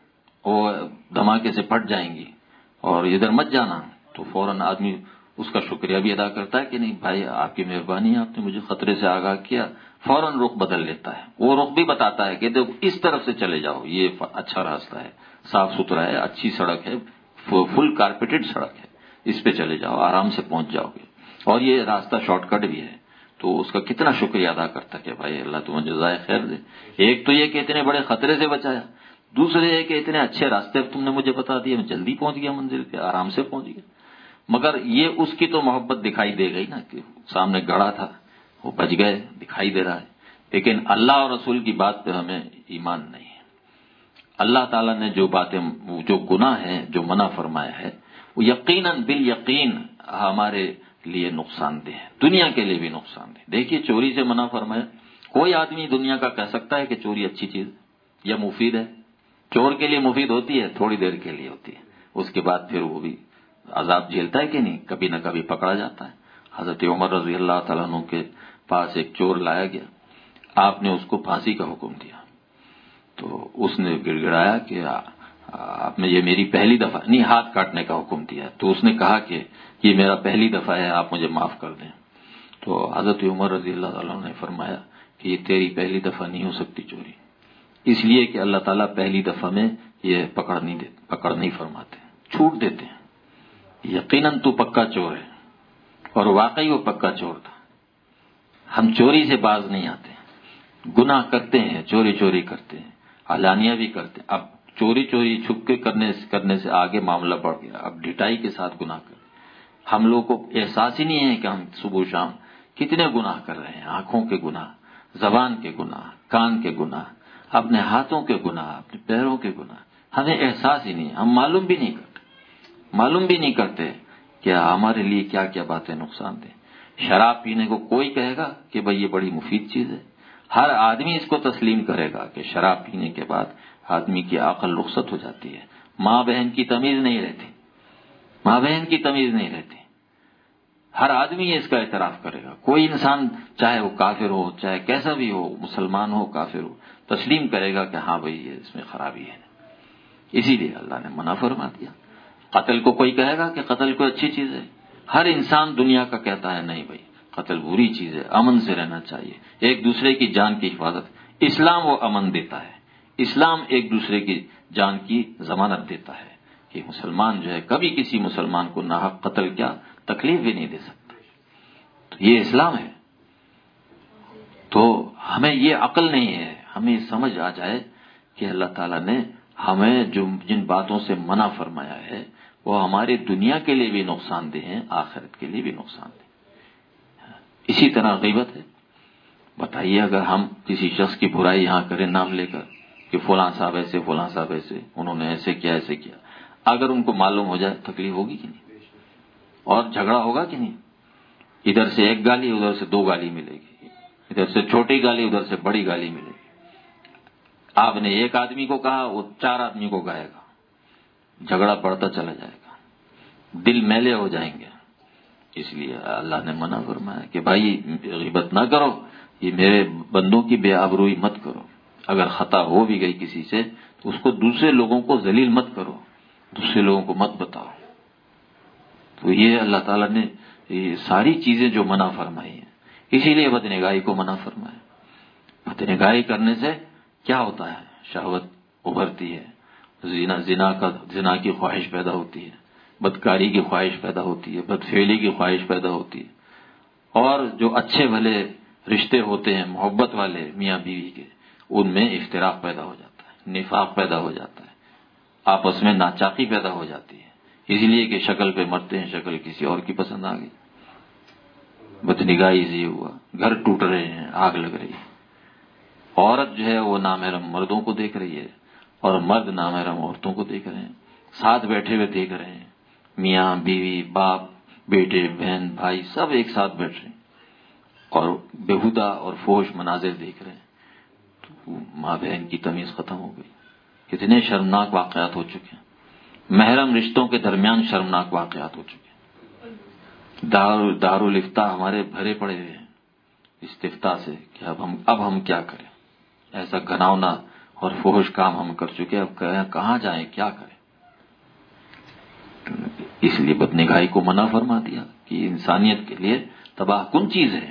وہ دھماکے سے پھٹ جائیں گی اور ادھر مت جانا، تو فوراً آدمی اس کا شکریہ بھی ادا کرتا ہے کہ نہیں بھائی آپ کی مہربانی ہے، آپ نے مجھے خطرے سے آگاہ کیا، فوراً رخ بدل لیتا ہے. وہ رخ بھی بتاتا ہے کہ دیکھو اس طرف سے چلے جاؤ، یہ اچھا راستہ ہے، صاف ستھرا ہے، اچھی سڑک ہے، فل کارپیٹڈ سڑک ہے، اس پہ چلے جاؤ، آرام سے پہنچ جاؤ گے، اور یہ راستہ شارٹ کٹ بھی ہے. تو اس کا کتنا شکریہ ادا کرتا کہ بھائی اللہ تمہیں جزائے خیر دے. ایک تو یہ کہ اتنے بڑے خطرے سے بچایا، دوسرے یہ کہ اتنے اچھے راستے تم نے مجھے بتا دیے، میں جلدی پہنچ گیا منزل پہ، آرام سے پہنچ گیا. مگر یہ اس کی تو محبت دکھائی دے گئی نا کہ سامنے گڑھا تھا، وہ بچ گئے، دکھائی دے رہا ہے. لیکن اللہ اور رسول کی بات پہ ہمیں ایمان نہیں ہے. اللہ تعالیٰ نے جو باتیں، جو گناہ ہیں، جو منع فرمایا ہے، وہ یقیناً بالیقین ہمارے لیے نقصان دہ ہے، دنیا کے لیے بھی نقصان دہ. دیکھیے چوری سے منع فرمایا، کوئی آدمی دنیا کا کہہ سکتا ہے کہ چوری اچھی چیز یا مفید ہے؟ چور کے لیے مفید ہوتی ہے، تھوڑی دیر کے لیے ہوتی ہے، اس کے بعد پھر وہ بھی عذاب جھیلتا ہے کہ نہیں، کبھی نہ کبھی پکڑا جاتا ہے. حضرت عمر رضی اللہ تعالیٰ عنہ کے پاس ایک چور لایا گیا، آپ نے اس کو پھانسی کا حکم دیا. تو اس نے گڑ گڑایا کہ آپ نے یہ میری پہلی دفعہ نہیں، ہاتھ کاٹنے کا حکم دیا. تو اس نے کہا کہ یہ میرا پہلی دفعہ ہے، آپ مجھے معاف کر دیں. تو حضرت عمر رضی اللہ تعالیٰ عنہ نے فرمایا کہ یہ تیری پہلی دفعہ نہیں ہو سکتی چوری، اس لیے کہ اللہ تعالیٰ پہلی دفعہ میں یہ پکڑ نہیں دے پکڑ نہیں فرماتے، چھوٹ دیتے ہیں. یقیناً تو پکا چور ہے، اور واقعی وہ پکا چور تھا. ہم چوری سے باز نہیں آتے، گناہ کرتے ہیں، چوری چوری کرتے ہیں، علانیہ بھی کرتے ہیں. اب چوری چوری چھپ کے کرنے کرنے سے آگے معاملہ بڑھ گیا، اب ڈٹائی کے ساتھ گناہ کرتے. ہم لوگ کو احساس ہی نہیں ہے کہ ہم صبح شام کتنے گناہ کر رہے ہیں. آنکھوں کے گناہ، زبان کے گناہ، کان کے گناہ، اپنے ہاتھوں کے گناہ، اپنے پیروں کے گناہ، ہمیں احساس ہی نہیں، ہم معلوم بھی نہیں کرتے معلوم بھی نہیں کرتے کہ ہمارے لیے کیا کیا باتیں نقصان دیں. شراب پینے کو کوئی کہے گا کہ بھئی یہ بڑی مفید چیز ہے، ہر آدمی اس کو تسلیم کرے گا کہ شراب پینے کے بعد آدمی کی عقل رخصت ہو جاتی ہے، ماں بہن کی تمیز نہیں رہتی، ماں بہن کی تمیز نہیں رہتی. ہر آدمی اس کا اعتراف کرے گا. کوئی انسان چاہے وہ کافر ہو، چاہے کیسا بھی ہو، مسلمان ہو کافر ہو، تسلیم کرے گا کہ ہاں بھئی یہ اس میں خرابی ہے. اسی لیے اللہ نے منع فرما دیا. قتل کو کوئی کہے گا کہ قتل کوئی اچھی چیز ہے؟ ہر انسان دنیا کا کہتا ہے نہیں بھائی قتل بری چیز ہے، امن سے رہنا چاہیے، ایک دوسرے کی جان کی حفاظت. اسلام وہ امن دیتا ہے، اسلام ایک دوسرے کی جان کی ضمانت دیتا ہے کہ مسلمان جو ہے کبھی کسی مسلمان کو ناحق قتل کیا تکلیف بھی نہیں دے سکتا. تو یہ اسلام ہے. تو ہمیں یہ عقل نہیں ہے، ہمیں یہ سمجھ آ جائے کہ اللہ تعالیٰ نے ہمیں جو جن باتوں سے منع فرمایا ہے وہ ہمارے دنیا کے لیے بھی نقصان دہ ہیں، آخرت کے لیے بھی نقصان دہ. اسی طرح غیبت ہے. بتائیے اگر ہم کسی شخص کی برائی یہاں کریں نام لے کر کہ فلاں صاحب ایسے، فلاں صاحب ایسے، انہوں نے ایسے کیا ایسے کیا، اگر ان کو معلوم ہو جائے تکلیف ہوگی کہ نہیں؟ اور جھگڑا ہوگا کہ نہیں؟ ادھر سے ایک گالی، ادھر سے دو گالی ملے گی، ادھر سے چھوٹی گالی، ادھر سے بڑی گالی ملے گی. آپ نے ایک آدمی کو کہا، وہ چار آدمی کو کہے گا، جھگڑا بڑھتا چلا جائے گا، دل میلے ہو جائیں گے. اس لیے اللہ نے منع فرمایا کہ بھائی غیبت نہ کرو، یہ میرے بندوں کی بے آبروئی مت کرو. اگر خطا ہو بھی گئی کسی سے تو اس کو دوسرے لوگوں کو ذلیل مت کرو، دوسرے لوگوں کو مت بتاؤ. تو یہ اللہ تعالیٰ نے یہ ساری چیزیں جو منع فرمائی ہیں، اسی لیے بدنگاہی کو منع فرمایا. بدنگاہی کرنے سے کیا ہوتا ہے؟ شہوت ابھرتی ہے، زنا زنا کا زنا کی خواہش پیدا ہوتی ہے، بدکاری کی خواہش پیدا ہوتی ہے، بدفعلی کی خواہش پیدا ہوتی ہے. اور جو اچھے بھلے رشتے ہوتے ہیں محبت والے میاں بیوی کے، ان میں اختلاف پیدا ہو جاتا ہے، نفاق پیدا ہو جاتا ہے، آپس میں ناچاقی پیدا ہو جاتی ہے، اس لیے کہ شکل پہ مرتے ہیں، شکل کسی اور کی پسند آ گئی. بدنگاہی سے یہ ہوا، گھر ٹوٹ رہے ہیں، آگ لگ رہی ہے. عورت جو ہے وہ نامحرم مردوں کو دیکھ رہی ہے، اور مرد نامحرم عورتوں کو دیکھ رہے ہیں، ساتھ بیٹھے ہوئے دیکھ رہے ہیں، میاں بیوی باپ بیٹے بہن بھائی سب ایک ساتھ بیٹھ رہے ہیں اور بےہودہ اور فحش مناظر دیکھ رہے ہیں. تو ماں بہن کی تمیز ختم ہو گئی. کتنے شرمناک واقعات ہو چکے ہیں، محرم رشتوں کے درمیان شرمناک واقعات ہو چکے ہیں. دار دارالفتاء ہمارے بھرے پڑے ہوئے ہیں استفتاء سے کہ اب ہم اب ہم کیا کریں. ایسا گھناؤنا اور فحش کام ہم کر چکے، اب کہاں جائیں، کیا کریں؟ اس لیے بدنگاہی کو منع فرما دیا کہ انسانیت کے لیے تباہ کن چیز ہے،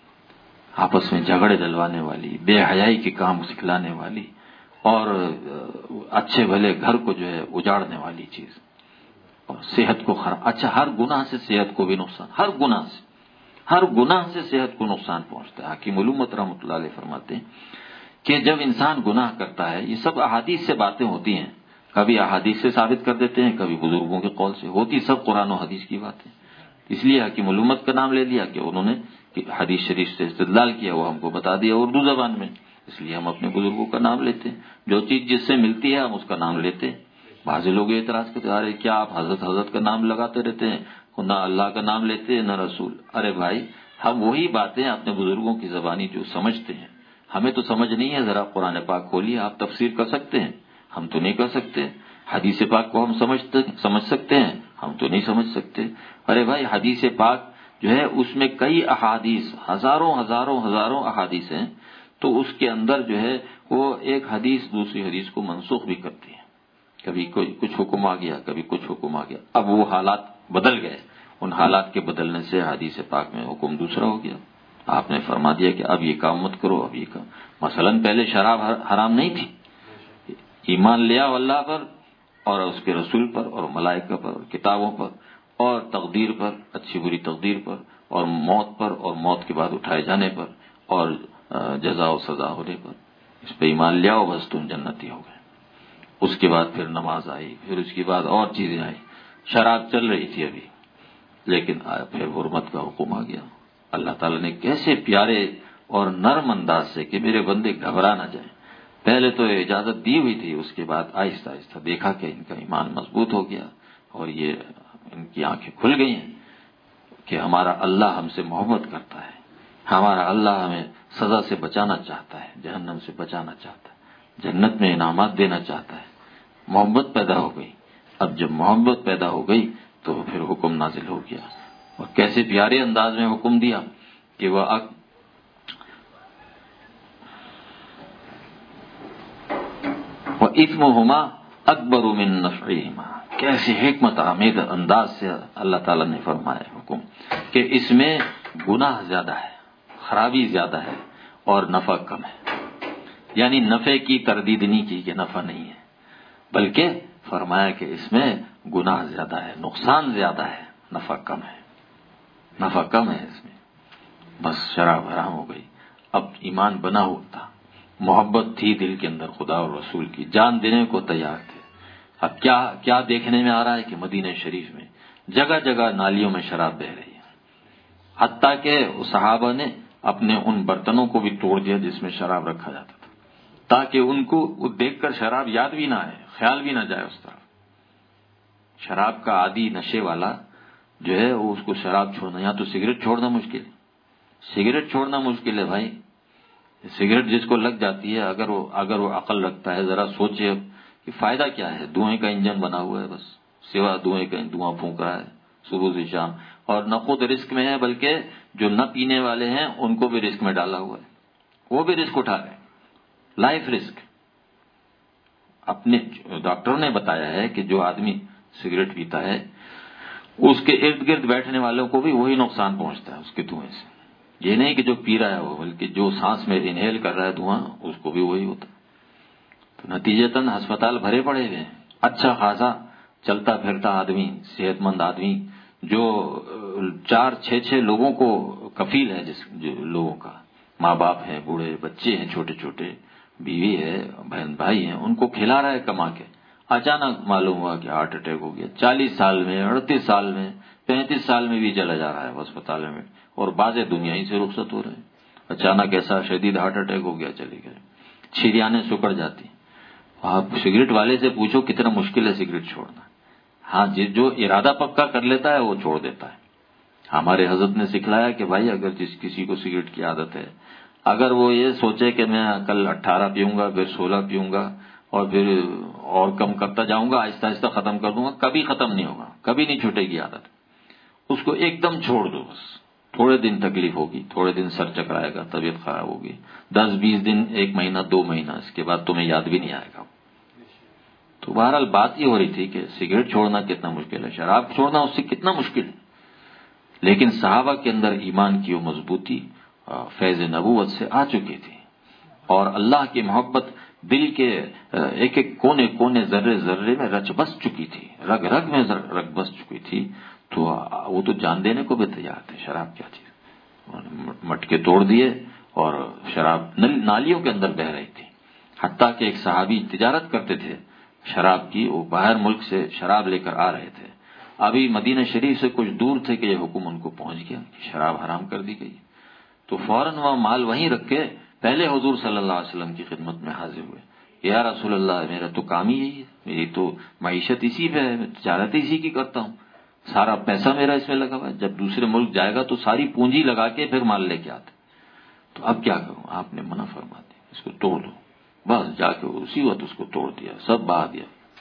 آپس میں جھگڑے ڈلوانے والی، بے حیائی کے کام سکھلانے والی، اور اچھے بھلے گھر کو جو ہے اجاڑنے والی چیز، اور صحت کو خراب۔ اچھا، ہر گناہ سے صحت کو بھی نقصان، ہر گناہ سے ہر گناہ سے صحت کو نقصان پہنچتا ہے۔ حکیم علومت رحمۃ اللہ علیہ فرماتے ہیں کہ جب انسان گناہ کرتا ہے، یہ سب احادیث سے باتیں ہوتی ہیں، کبھی احادیث سے ثابت کر دیتے ہیں، کبھی بزرگوں کے قول سے، ہوتی سب قرآن و حدیث کی باتیں۔ اس لیے حکیم علومت کا نام لے لیا کہ انہوں نے حدیث شریف سے استدلال کیا، وہ ہم کو بتا دیا اردو زبان میں، اس لیے ہم اپنے بزرگوں کا نام لیتے ہیں، جو چیز جس سے ملتی ہے ہم اس کا نام لیتے ہیں۔ بعض لوگ اعتراض کرتے، ارے کیا آپ حضرت حضرت کا نام لگاتے رہتے ہیں، نہ اللہ کا نام لیتے ہیں نہ رسول۔ ارے بھائی، ہم وہی باتیں اپنے بزرگوں کی زبانی جو سمجھتے ہیں، ہمیں تو سمجھ نہیں ہے، ذرا قرآن پاک کھولیے، آپ تفسیر کر سکتے ہیں، ہم تو نہیں کر سکتے۔ حدیث پاک کو ہم سمجھتے سمجھ سکتے ہیں، ہم تو نہیں سمجھ سکتے۔ ارے بھائی، حدیث پاک جو ہے اس میں کئی احادیث، ہزاروں ہزاروں ہزاروں احادیث ہیں، تو اس کے اندر جو ہے وہ ایک حدیث دوسری حدیث کو منسوخ بھی کرتی ہے۔ کبھی کوئی کچھ حکم آ گیا، کبھی کچھ حکم آ گیا، اب وہ حالات بدل گئے، ان حالات کے بدلنے سے حدیث پاک میں حکم دوسرا ہو گیا۔ آپ نے فرما دیا کہ اب یہ کام مت کرو، اب یہ کام، مثلا پہلے شراب حرام نہیں تھی، ایمان لیا اللہ پر اور اس کے رسول پر اور ملائکہ پر اور کتابوں پر اور تقدیر پر، اچھی بری تقدیر پر، اور موت پر، اور موت کے بعد اٹھائے جانے پر، اور جزا و سزا ہونے پر، اس پہ ایمان لیا ہو بس تم جنتی ہو گئے۔ اس کے بعد پھر نماز آئی، پھر اس کے بعد اور چیزیں آئی، شراب چل رہی تھی ابھی، لیکن پھر حرمت کا حکم آ گیا۔ اللہ تعالیٰ نے کیسے پیارے اور نرم انداز سے کہ میرے بندے گھبرا نہ جائیں، پہلے تو اجازت دی ہوئی تھی، اس کے بعد آہستہ آہستہ دیکھا کہ ان کا ایمان مضبوط ہو گیا اور یہ ان کی آنکھیں کھل گئی ہیں کہ ہمارا اللہ ہم سے محبت کرتا ہے، ہمارا اللہ ہمیں سزا سے بچانا چاہتا ہے، جہنم سے بچانا چاہتا ہے، جنت میں انعامات دینا چاہتا ہے۔ محبت پیدا ہو گئی، اب جب محبت پیدا ہو گئی تو پھر حکم نازل ہو گیا، اور کیسے پیارے انداز میں حکم دیا کہ وہ وَإِثْمُهُمَا أَكْبَرُ مِن نَفْعِهِمَا، کیسے حکمت آمیز انداز سے اللہ تعالیٰ نے فرمایا حکم کہ اس میں گناہ زیادہ ہے، خرابی زیادہ ہے اور نفع کم ہے۔ یعنی نفع کی تردید نہیں کی کہ نفع نہیں ہے، بلکہ فرمایا کہ اس میں گناہ زیادہ ہے، نقصان زیادہ ہے، نفع کم ہے، نفع کم ہے اس میں۔ بس شراب حرام ہو گئی، اب ایمان بنا ہوا تھا، محبت تھی دل کے اندر خدا اور رسول کی، جان دینے کو تیار تھے۔ اب کیا کیا دیکھنے میں آ رہا ہے کہ مدینہ شریف میں جگہ جگہ نالیوں میں شراب بہہ رہی ہے، حتیٰ کہ صحابہ نے اپنے ان برتنوں کو بھی توڑ دیا جس میں شراب رکھا جاتا تھا، تاکہ ان کو دیکھ کر شراب یاد بھی نہ آئے، خیال بھی نہ جائے اس طرف۔ شراب کا عادی نشے والا جو ہے وہ اس کو شراب چھوڑنا، یا تو سگریٹ چھوڑنا مشکل ہے، سگریٹ چھوڑنا مشکل ہے بھائی، سگریٹ جس کو لگ جاتی ہے، اگر وہ اگر وہ عقل رکھتا ہے، ذرا سوچے کہ فائدہ کیا ہے، دھوئیں کا انجن بنا ہوا ہے، بس سوا دھوئیں کا دھواں پھونک رہا ہے صبح سے شام، اور نہ خود رسک میں ہے بلکہ جو نہ پینے والے ہیں ان کو بھی رسک میں ڈالا ہوا ہے، وہ بھی رسک اٹھا رہے ہیں، لائف رسک۔ اپنے ڈاکٹر نے بتایا ہے کہ جو آدمی سگریٹ پیتا ہے اس کے ارد گرد بیٹھنے والوں کو بھی وہی نقصان پہنچتا ہے اس کے دھوئیں سے، یہ نہیں کہ جو پی رہا ہے وہ، بلکہ جو سانس میں انہیل کر رہا ہے دھواں اس کو بھی وہی ہوتا ہے۔ تو نتیجتاً ہسپتال بھرے پڑے ہوئے ہیں، اچھا خاصا چلتا پھرتا آدمی، صحت مند آدمی جو چار چھ چھ لوگوں کو کفیل ہے، جس جو لوگوں کا ماں باپ ہیں، بوڑھے بچے ہیں، چھوٹے چھوٹے، بیوی ہے، بہن بھائی ہیں، ان کو کھلا رہا ہے کما کے، اچانک معلوم ہوا کہ ہارٹ اٹیک ہو گیا، چالیس سال میں، اڑتیس سال میں، پینتیس سال میں بھی چلا جا رہا ہے ہسپتال میں، اور بعض دنیا ہی سے رخصت ہو رہے ہیں، اچانک ایسا شدید ہارٹ اٹیک ہو گیا، چلے گئے، چھریانے سکڑ جاتی۔ آپ سگریٹ والے سے پوچھو کتنا مشکل ہے سگریٹ چھوڑنا، ہاں جو ارادہ پکا کر لیتا ہے وہ چھوڑ دیتا ہے۔ ہمارے حضرت نے سکھلایا کہ بھائی اگر جس کسی کو سگریٹ کی عادت ہے، اگر وہ یہ سوچے کہ میں کل اٹھارہ پیوں گا، پھر سولہ پیوں گا، اور پھر اور کم کرتا جاؤں گا، آہستہ آہستہ ختم کر دوں گا، کبھی ختم نہیں ہوگا، کبھی نہیں چھوٹے گی عادت۔ اس کو ایک دم چھوڑ دو، بس تھوڑے دن تکلیف ہوگی، تھوڑے دن سر چکرائے گا، طبیعت خراب ہوگی، دس بیس دن، ایک مہینہ، دو مہینہ، اس کے بعد تمہیں یاد بھی نہیں آئے گا۔ تو بہرحال بات یہ ہو رہی تھی کہ سگریٹ چھوڑنا کتنا مشکل ہے، شراب چھوڑنا اس سے کتنا مشکل ہے، لیکن صحابہ کے اندر ایمان کی وہ مضبوطی فیض نبوت سے آ چکی تھی، اور اللہ کی محبت دل کے ایک ایک کونے کونے، ذرے ذرے میں رچ بس چکی تھی، رگ رگ میں رگ بس چکی تھی، تو وہ تو جان دینے کو بھی تیار تھے۔ شراب کیا چیز، مٹکے توڑ دیے اور شراب نالیوں کے اندر بہہ رہی تھی، حتیٰ کہ ایک صحابی تجارت کرتے تھے شراب کی، وہ باہر ملک سے شراب لے کر آ رہے تھے، ابھی مدینہ شریف سے کچھ دور تھے کہ یہ حکم ان کو پہنچ گیا کہ شراب حرام کر دی گئی، تو فوراً وہ مال وہیں رکھ کے پہلے حضور صلی اللہ علیہ وسلم کی خدمت میں حاضر ہوئے، یا رسول اللہ، میرا تو کام ہی یہی ہے، میری تو معیشت اسی پہ ہے، میں تجارت اسی کی کرتا ہوں، سارا پیسہ میرا اس میں لگا ہوا ہے، جب دوسرے ملک جائے گا تو ساری پونجی لگا کے پھر مال لے کے آتے، تو اب کیا کروں؟ آپ نے منع فرما دیا، اس کو توڑ دو، بس جا کے اسی وقت اس کو توڑ دیا، سب بہا دیا۔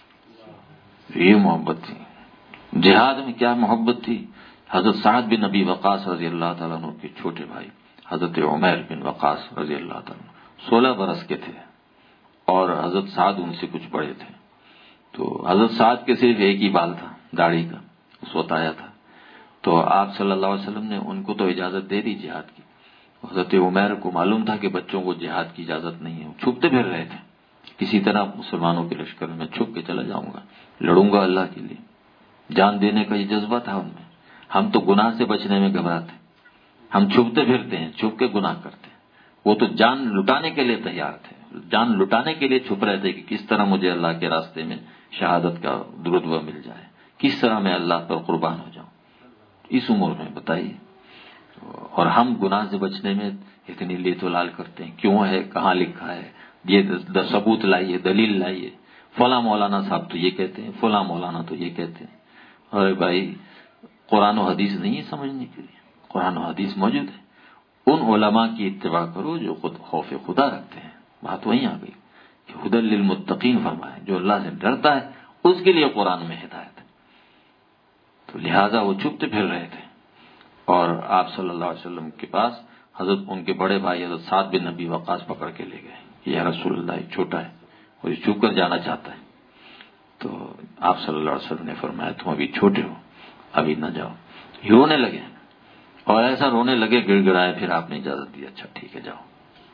یہ محبت تھی، جہاد میں کیا محبت تھی۔ حضرت سعد بن نبی وقاص رضی اللہ تعالیٰ عنہ کے چھوٹے بھائی حضرت عمیر بن وقاص رضی اللہ تعالیٰ عنہ سولہ برس کے تھے، اور حضرت سعد ان سے کچھ بڑے تھے، تو حضرت سعد کے صرف ایک ہی بال تھا داڑھی کا، اس وقت آیا تھا، تو آپ صلی اللہ علیہ وسلم نے ان کو تو اجازت دے دی جہاد کی، حضرت عمیر کو معلوم تھا کہ بچوں کو جہاد کی اجازت نہیں ہے، چھپتے پھر رہے تھے، کسی طرح مسلمانوں کے لشکر میں چھپ کے چلا جاؤں گا، لڑوں گا اللہ کے لیے، جان دینے کا یہ جذبہ تھا ان میں۔ ہم تو گناہ سے بچنے میں گھبراتے، ہم چھپتے پھرتے ہیں، چھپ کے گناہ کرتے ہیں، وہ تو جان لٹانے کے لیے تیار تھے، جان لٹانے کے لیے چھپ رہے تھے کہ کس طرح مجھے اللہ کے راستے میں شہادت کا رتبہ مل جائے، کس طرح میں اللہ پر قربان ہو جاؤں اس عمر میں، بتائیے۔ اور ہم گناہ سے بچنے میں اتنی لیت و لال کرتے ہیں، کیوں ہے، کہاں لکھا ہے، یہ ثبوت لائیے، دلیل لائیے، فلاں مولانا صاحب تو یہ کہتے ہیں، فلاں مولانا تو یہ کہتے ہیں۔ ارے بھائی، قرآن و حدیث نہیں ہے سمجھنے کے لیے، قرآن و حدیث موجود ہے، ان علماء کی اتباع کرو جو خود خوف خدا رکھتے ہیں۔ بات وہیں آ گئی کہ ہدی للمتقین فرمائے، جو اللہ سے ڈرتا ہے اس کے لیے قرآن میں ہدایت ہے، تو لہٰذا وہ چھپتے پھر رہے تھے، اور آپ صلی اللہ علیہ وسلم کے پاس حضرت ان کے بڑے بھائی حضرت سعد بن نبی وقاص پکڑ کے لے گئے کہ یا رسول اللہ، یہ چھوٹا ہے اور یہ چھپ کر جانا چاہتا ہے، تو آپ صلی اللہ علیہ وسلم نے فرمایا تم ابھی چھوٹے ہو، ابھی نہ جاؤ۔ رونے لگے، اور ایسا رونے لگے، گڑ گڑائے، پھر آپ نے اجازت دی، اچھا ٹھیک ہے جاؤ۔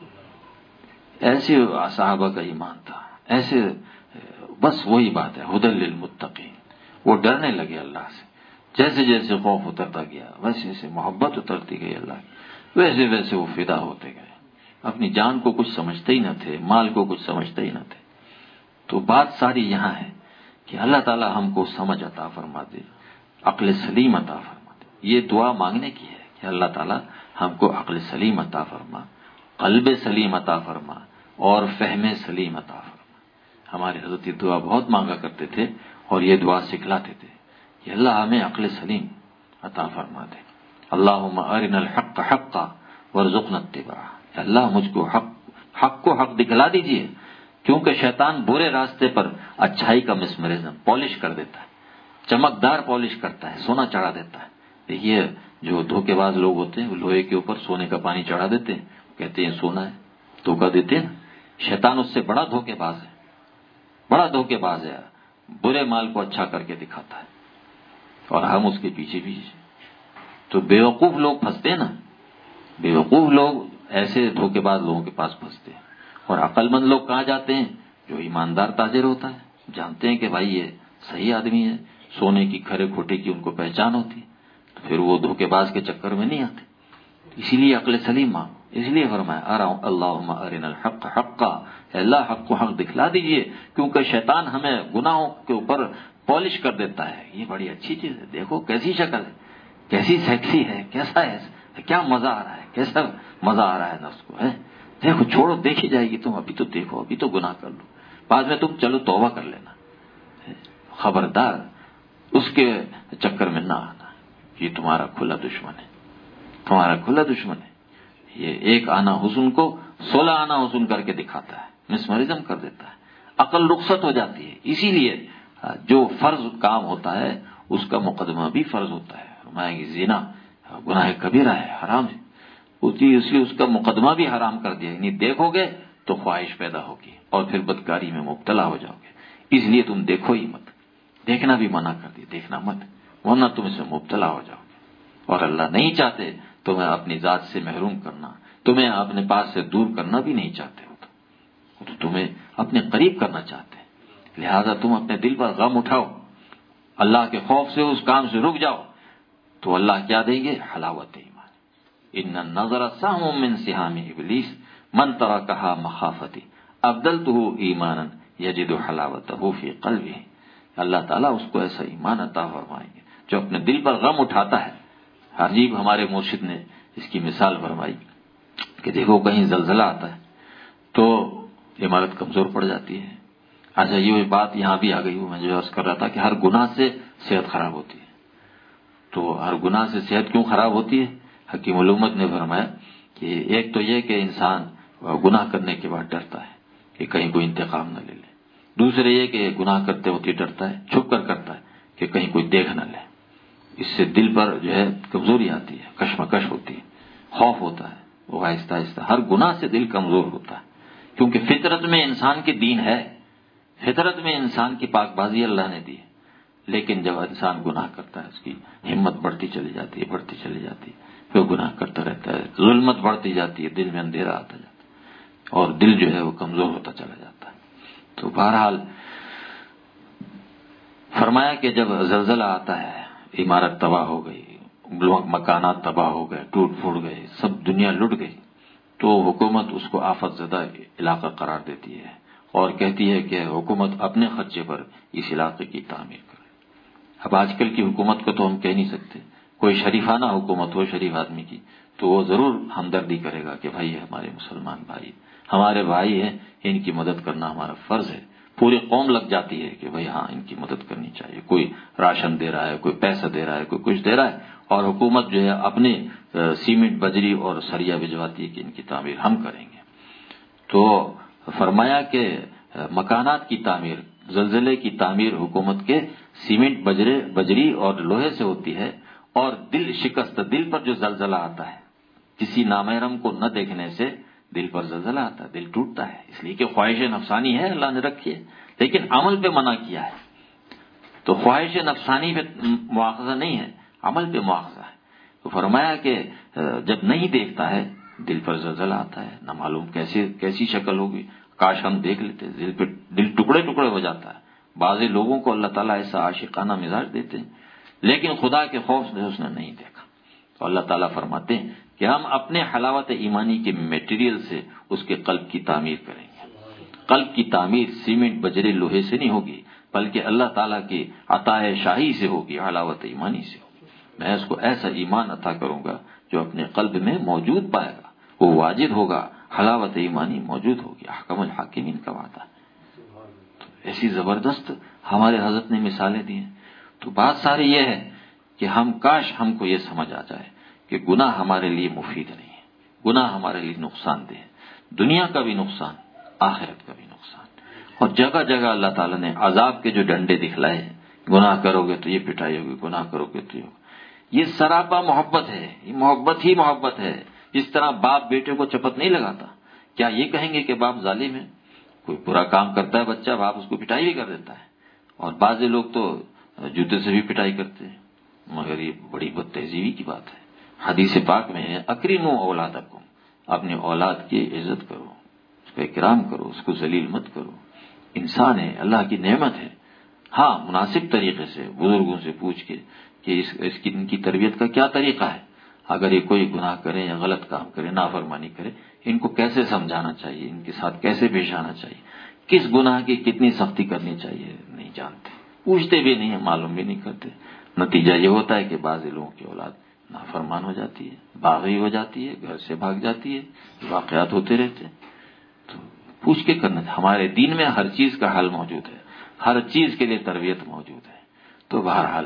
ایسے صحابہ کا ایمان تھا، ایسے، بس وہی بات ہے، ہدی للمتقین، وہ ڈرنے لگے اللہ سے، جیسے جیسے خوف اترتا گیا ویسے ویسے محبت اترتی گئی اللہ کی، ویسے ویسے وہ فدا ہوتے گئے، اپنی جان کو کچھ سمجھتے ہی نہ تھے، مال کو کچھ سمجھتے ہی نہ تھے۔ تو بات ساری یہاں ہے کہ اللہ تعالی ہم کو سمجھ عطا فرما دے، عقل سلیم عطا فرما دے، یہ دعا مانگنے کی ہے کہ اللہ تعالی ہم کو عقل سلیم عطا فرما، قلب سلیم عطا فرما، اور فہم سلیم عطا فرما۔ ہمارے حضرت یہ دعا بہت مانگا کرتے تھے، اور یہ دعا سکھلاتے تھے کہ اللہ ہمیں عقل سلیم عطا فرما دے۔ اللہم ارنا الحق حقا وارزقنا اتباعہ، اللہ مجھ کو حق حق کو حق دکھلا دیجئے، کیونکہ شیطان برے راستے پر اچھائی کا مسمرزم پالش کر دیتا ہے، چمکدار پالش کرتا ہے، سونا چڑھا دیتا ہے۔ دیکھیے جو دھوکے باز لوگ ہوتے ہیں وہ لوہے کے اوپر سونے کا پانی چڑھا دیتے ہیں، کہتے ہیں سونا ہے، دھوکہ دیتے ہیں۔ شیطان اس سے بڑا دھوکے باز ہے، بڑا دھوکے باز ہے، برے مال کو اچھا کر کے دکھاتا ہے، اور ہم اس کے پیچھے پیچھے۔ تو بیوقوف لوگ پھنستے ہیں نا، بیوقوف لوگ ایسے دھوکے باز لوگوں کے پاس پھنستے ہیں، اور عقل مند لوگ کہاں جاتے ہیں؟ جو ایماندار تاجر ہوتا ہے، جانتے ہیں کہ بھائی یہ صحیح آدمی ہے، سونے کی کھرے کھوٹے کی ان کو پہچان ہوتی ہے، تو پھر وہ دھوکے باز کے چکر میں نہیں آتے۔ اسی لیے عقل سلیم مانگو، اس لیے فرمایا اللہم ارنا الحق حقا، اللہ حق کو حق دکھلا دیجئے، کیونکہ شیطان ہمیں گناہوں کے اوپر پالش کر دیتا ہے۔ یہ بڑی اچھی چیز ہے، دیکھو کیسی شکل ہے، کیسی سیکسی ہے، کیسا ہے، کیا مزہ آ رہا ہے، کیسا مزہ آ رہا ہے نفس کو، ہے دیکھو، چھوڑو، دیکھی جائے گی، تم ابھی تو دیکھو، ابھی تو گناہ کر لو، بعد میں تم چلو توبہ کر لینا۔ خبردار اس کے چکر میں نہ آنا، یہ تمہارا کھلا دشمن ہے، تمہارا کھلا دشمن ہے۔ یہ ایک آنا حسن کو سولہ آنا حسن کر کے دکھاتا ہے، مسمرزم کر دیتا ہے، عقل رخصت ہو جاتی ہے۔ اسی لیے جو فرض کام ہوتا ہے اس کا مقدمہ بھی فرض ہوتا ہے۔ فرمایا کہ زنا گناہ کبیرہ ہے، حرام ہے، اس لیے اس کا مقدمہ بھی حرام کر دیا، یعنی دیکھو گے تو خواہش پیدا ہوگی اور پھر بدکاری میں مبتلا ہو جاؤ گے، اس لیے تم دیکھو ہی مت، دیکھنا بھی منع کر دیا، دیکھنا مت ورنہ تم اس میں مبتلا ہو جاؤ گے، اور اللہ نہیں چاہتے تمہیں اپنی ذات سے محروم کرنا، تمہیں اپنے پاس سے دور کرنا بھی نہیں چاہتے ہو، تو تمہیں اپنے قریب کرنا چاہتے ہیں، لہذا تم اپنے دل پر غم اٹھاؤ، اللہ کے خوف سے اس کام سے رک جاؤ، تو اللہ کیا دیں گے؟ حلاوت ایمان۔ ان النظر سهم من سهام ابلیس من ترکها مخافتی ابدلته ایمانا یجد حلاوته فی قلبه، اللہ تعالیٰ اس کو ایسا ایمان عطا فرمائیں گے جو اپنے دل پر غم اٹھاتا ہے۔ عجیب ہمارے مرشد نے اس کی مثال فرمائی کہ دیکھو کہیں زلزلہ آتا ہے تو عمارت کمزور پڑ جاتی ہے۔ اچھا یہ بات یہاں بھی آ گئی، میں جو عرض کر رہا تھا کہ ہر گناہ سے صحت خراب ہوتی ہے، تو ہر گناہ سے صحت کیوں خراب ہوتی ہے؟ حکیم الامت نے فرمایا کہ ایک تو یہ کہ انسان گناہ کرنے کے بعد ڈرتا ہے کہ کہیں کوئی انتقام نہ لے لے، دوسرے یہ کہ گناہ کرتے ہوتے ڈرتا ہے، چھپ کر کرتا ہے کہ کہیں کوئی دیکھ نہ لے، اس سے دل پر جو ہے کمزوری آتی ہے، کشمکش ہوتی ہے، خوف ہوتا ہے، وہ آہستہ آہستہ ہر گناہ سے دل کمزور ہوتا ہے، کیونکہ فطرت میں انسان کے دین ہے، فطرت میں انسان کی پاک بازی اللہ نے دی ہے، لیکن جب انسان گناہ کرتا ہے اس کی ہمت بڑھتی چلی جاتی ہے، بڑھتی چلی جاتی ہے، پھر گناہ کرتا رہتا ہے، ظلمت بڑھتی جاتی ہے، دل میں اندھیرا آتا جاتا ہے اور دل جو ہے وہ کمزور ہوتا چلا جاتا ہے۔ تو بہرحال فرمایا کہ جب زلزلہ آتا ہے، عمارت تباہ ہو گئی، مکانات تباہ ہو گئے، ٹوٹ پھوٹ گئے، سب دنیا لٹ گئی، تو حکومت اس کو آفت زدہ علاقہ قرار دیتی ہے اور کہتی ہے کہ حکومت اپنے خرچے پر اس علاقے کی تعمیر کرے۔ اب آج کل کی حکومت کو تو ہم کہہ نہیں سکتے، کوئی شریفانہ حکومت ہو شریف آدمی کی تو وہ ضرور ہمدردی کرے گا کہ بھائی ہمارے مسلمان بھائی ہمارے بھائی ہیں، ان کی مدد کرنا ہمارا فرض ہے، پوری قوم لگ جاتی ہے کہ بھائی ہاں ان کی مدد کرنی چاہیے، کوئی راشن دے رہا ہے، کوئی پیسہ دے رہا ہے، کوئی کچھ دے رہا ہے، اور حکومت جو ہے اپنے سیمنٹ بجری اور سریا بھجواتی ہے کہ ان کی تعمیر ہم کریں گے۔ تو فرمایا کہ مکانات کی تعمیر، زلزلے کی تعمیر حکومت کے سیمنٹ بجرے بجری اور لوہے سے ہوتی ہے، اور دل شکست، دل پر جو زلزلہ آتا ہے کسی نامحرم کو نہ دیکھنے سے دل پر زلزلہ آتا ہے، دل ٹوٹتا ہے، اس لیے کہ خواہش نفسانی ہے اللہ نے رکھی ہے، لیکن عمل پہ منع کیا ہے، تو خواہش نفسانی پہ مواخذہ نہیں ہے، عمل پہ مواخذہ ہے۔ تو فرمایا کہ جب نہیں دیکھتا ہے دل پر زلزلہ آتا ہے، نہ معلوم کیسے کیسی شکل ہوگی، کاش ہم دیکھ لیتے، دل پہ دل ٹکڑے ٹکڑے ہو جاتا ہے۔ بعض لوگوں کو اللہ تعالیٰ ایسا عاشقانہ مزاج دیتے ہیں، لیکن خدا کے خوف سے اس نے نہیں دیکھا، تو اللہ تعالیٰ فرماتے ہیں کہ ہم اپنے حلاوت ایمانی کے میٹیریل سے اس کے قلب کی تعمیر کریں گے۔ قلب کی تعمیر سیمنٹ بجرے لوہے سے نہیں ہوگی، بلکہ اللہ تعالیٰ کی عطا شاہی سے ہوگی، حلاوت ایمانی سے ہوگی۔ میں اس کو ایسا ایمان عطا کروں گا جو اپنے قلب میں موجود پائے گا، وہ واجد ہوگا، حلاوت ایمانی موجود ہوگی، احکم الحاکمین کا وعدہ ہے۔ تو ایسی زبردست ہمارے حضرت نے مثالیں دی ہیں۔ تو بات ساری یہ ہے کہ ہم کاش ہم کو یہ سمجھ آ جائے کہ گناہ ہمارے لیے مفید نہیں ہے، گناہ ہمارے لیے نقصان دہ ہے، دنیا کا بھی نقصان، آخرت کا بھی نقصان، اور جگہ جگہ اللہ تعالیٰ نے عذاب کے جو ڈنڈے دکھلائے ہیں، گناہ کرو گے تو یہ پٹائی ہوگی، گناہ کرو گے تو یہ ہوگا۔ یہ سراپا محبت ہے، یہ محبت ہی محبت ہے۔ جس طرح باپ بیٹے کو چپت نہیں لگاتا، کیا یہ کہیں گے کہ باپ ظالم ہے؟ کوئی برا کام کرتا ہے بچہ، باپ اس کو پٹائی بھی کر دیتا ہے، اور بعض لوگ تو جوتے سے بھی پٹائی کرتے ہیں، مگر یہ بڑی بد تہذیبی کی بات ہے۔ حدیث پاک میں ہے اکرموا اولادکم، اپنے اولاد کی عزت کرو، اس کا اکرام کرو، اس کو ذلیل مت کرو، انسان ہے، اللہ کی نعمت ہے۔ ہاں مناسب طریقے سے بزرگوں سے پوچھ کے کہ اس, اس کی ان کی تربیت کا کیا طریقہ ہے، اگر یہ کوئی گناہ کرے یا غلط کام کرے، نافرمانی کرے، ان کو کیسے سمجھانا چاہیے، ان کے ساتھ کیسے پیش آنا چاہیے، کس گناہ کی کتنی سختی کرنی چاہیے، نہیں جانتے، پوچھتے بھی نہیں ہیں، معلوم بھی نہیں کرتے۔ نتیجہ یہ ہوتا ہے کہ بعض لوگوں کی اولاد نافرمان ہو جاتی ہے، باغی ہو جاتی ہے، گھر سے بھاگ جاتی ہے، واقعات ہوتے رہتے ہیں۔ تو پوچھ کے کرنا، ہمارے دین میں ہر چیز کا حل موجود ہے، ہر چیز کے لیے تربیت موجود ہے۔ تو بہرحال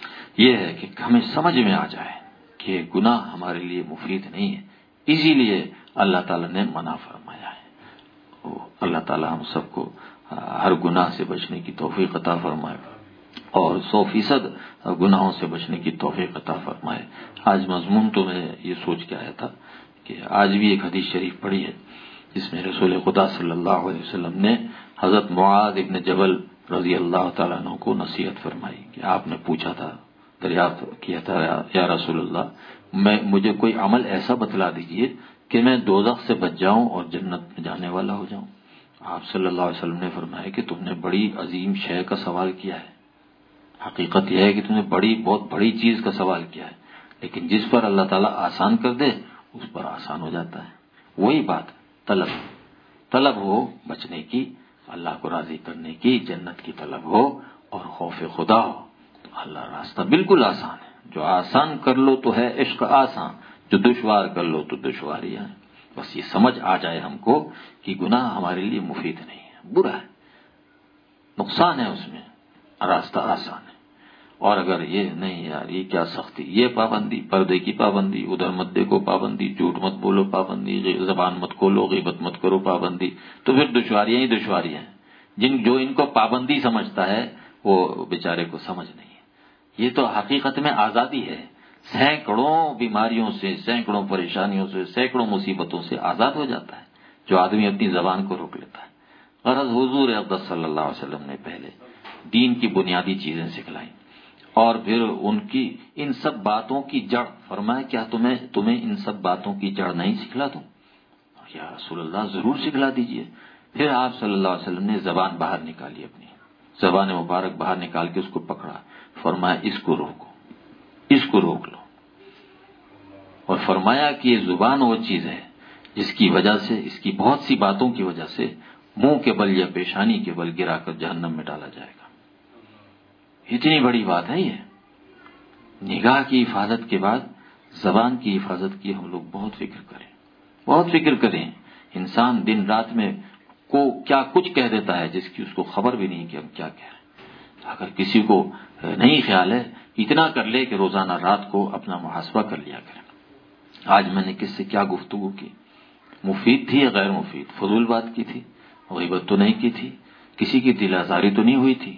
یہ ہے کہ ہمیں سمجھ میں آ جائے کہ گناہ ہمارے لیے مفید نہیں ہے، اسی لیے اللہ تعالیٰ نے منع فرمایا ہے۔ اللہ تعالیٰ ہم سب کو ہر گناہ سے بچنے کی توفیق عطا فرمائے، اور سو فیصد گناہوں سے بچنے کی توفیق عطا فرمائے۔ آج مضمون تو میں یہ سوچ کے آیا تھا کہ آج بھی ایک حدیث شریف پڑھی ہے جس میں رسول خدا صلی اللہ علیہ وسلم نے حضرت معاذ ابن جبل رضی اللہ تعالیٰ عنہ کو نصیحت فرمائی کہ آپ نے پوچھا تھا، دریافت کیا تھا، یا رسول اللہ میں مجھے کوئی عمل ایسا بتلا دیجئے کہ میں دوزخ سے بچ جاؤں اور جنت میں جانے والا ہو جاؤں۔ آپ صلی اللہ علیہ وسلم نے فرمایا کہ تم نے بڑی عظیم شے کا سوال کیا ہے، حقیقت یہ ہے کہ تم نے بڑی بہت بڑی چیز کا سوال کیا ہے، لیکن جس پر اللہ تعالیٰ آسان کر دے اس پر آسان ہو جاتا ہے۔ وہی بات طلب طلب ہو بچنے کی، اللہ کو راضی کرنے کی، جنت کی طلب ہو اور خوف خدا ہو تو اللہ راستہ بالکل آسان ہے۔ جو آسان کر لو تو ہے عشق آسان، جو دشوار کر لو تو دشواریاں ہیں۔ بس یہ سمجھ آ جائے ہم کو کہ گناہ ہمارے لیے مفید نہیں ہے، برا ہے، نقصان ہے اس میں، راستہ آسان ہے۔ اور اگر یہ نہیں یار یہ کیا سختی، یہ پابندی، پردے کی پابندی، ادھر مت دیکھو پابندی، جھوٹ مت بولو پابندی، زبان مت کھولو، غیبت مت کرو پابندی، تو پھر دشواریاں ہی دشواریاں ہیں۔ جن جو ان کو پابندی سمجھتا ہے وہ بیچارے کو سمجھ نہیں ہے۔ یہ تو حقیقت میں آزادی ہے، سینکڑوں بیماریوں سے، سینکڑوں پریشانیوں سے، سینکڑوں مصیبتوں سے آزاد ہو جاتا ہے جو آدمی اپنی زبان کو روک لیتا ہے۔ غرض حضور اقدس صلی اللہ علیہ وسلم نے پہلے دین کی بنیادی چیزیں سکھلائیں اور پھر ان کی ان سب باتوں کی جڑ فرمایا، کیا تمہیں تمہیں ان سب باتوں کی جڑ نہیں سکھلا دوں؟ یا رسول اللہ ضرور سکھلا دیجئے۔ پھر آپ صلی اللہ علیہ وسلم نے زبان باہر نکالی، اپنی زبان مبارک باہر نکال کے اس کو پکڑا، فرمایا اس کو روکو، اس کو روک لو، اور فرمایا کہ یہ زبان وہ چیز ہے جس کی وجہ سے، اس کی بہت سی باتوں کی وجہ سے منہ کے بل یا پیشانی کے بل گرا کر جہنم میں ڈالا جائے گا۔ اتنی بڑی بات ہے یہ۔ نگاہ کی حفاظت کے بعد زبان کی حفاظت کی ہم لوگ بہت فکر کریں، بہت فکر کریں۔ انسان دن رات میں کو کیا کچھ کہہ دیتا ہے جس کی اس کو خبر بھی نہیں کہ ہم کیا کہہ رہے ہیں۔ اگر کسی کو نہیں خیال ہے اتنا کر لے کہ روزانہ رات کو اپنا محاسبہ کر لیا کریں، آج میں نے کس سے کیا گفتگو کی، مفید تھی یا غیر مفید، فضول بات کی تھی، غیبت تو نہیں کی تھی، کسی کی دل آزاری تو نہیں ہوئی تھی،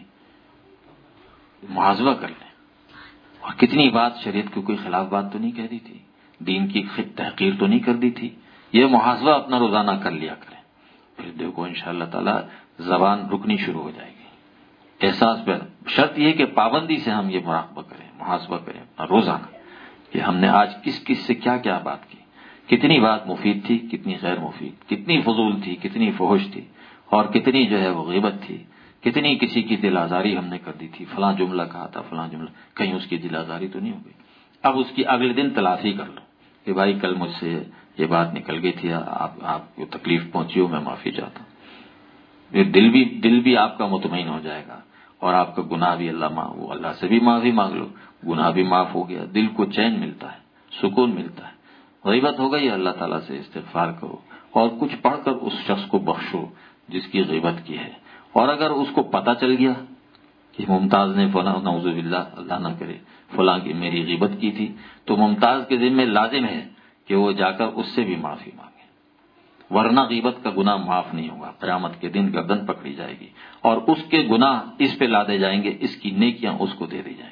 محاسبہ کر لیں۔ اور کتنی بات شریعت کی کوئی خلاف بات تو نہیں کہہ دی تھی، دین کی تحقیر تو نہیں کر دی تھی، یہ محاسبہ اپنا روزانہ کر لیا کریں۔ پھر دیکھو انشاءاللہ تعالی زبان رکنی شروع ہو جائے گی۔ احساس پہ شرط یہ کہ پابندی سے ہم یہ مراقبہ کریں، محاسبہ کریں اپنا روزانہ کہ ہم نے آج کس کس سے کیا کیا بات کی، کتنی بات مفید تھی، کتنی غیر مفید، کتنی فضول تھی، کتنی فحش تھی، اور کتنی جو ہے وہ غیبت تھی، کتنی کسی کی دل آزاری ہم نے کر دی تھی، فلاں جملہ کہا تھا، فلاں جملہ، کہیں اس کی دل آزاری تو نہیں ہو گئی۔ اب اس کی اگلے دن تلافی کر لو کہ بھائی کل مجھ سے یہ بات نکل گئی تھی، آپ آپ کو تکلیف پہنچی ہو، میں معافی چاہتا ہوں۔ پھر دل بھی دل بھی آپ کا مطمئن ہو جائے گا، اور آپ کا گناہ بھی اللہ معاف، وہ اللہ سے بھی معافی مانگ لو، گناہ بھی معاف ہو گیا، دل کو چین ملتا ہے، سکون ملتا ہے۔ غیبت ہو گئی، اللہ تعالیٰ سے استغفار کرو اور کچھ پڑھ کر اس شخص کو بخشو جس کی غیبت کی ہے۔ اور اگر اس کو پتہ چل گیا کہ ممتاز نے فلاں، نعوذ باللہ اللہ نہ کرے، فلاں کی میری غیبت کی تھی، تو ممتاز کے ذمہ لازم ہے کہ وہ جا کر اس سے بھی معافی مانگے، ورنہ غیبت کا گناہ معاف نہیں ہوگا، قیامت کے دن گردن پکڑی جائے گی اور اس کے گناہ اس پہ لادے جائیں گے، اس کی نیکیاں اس کو دے دی جائیں گی۔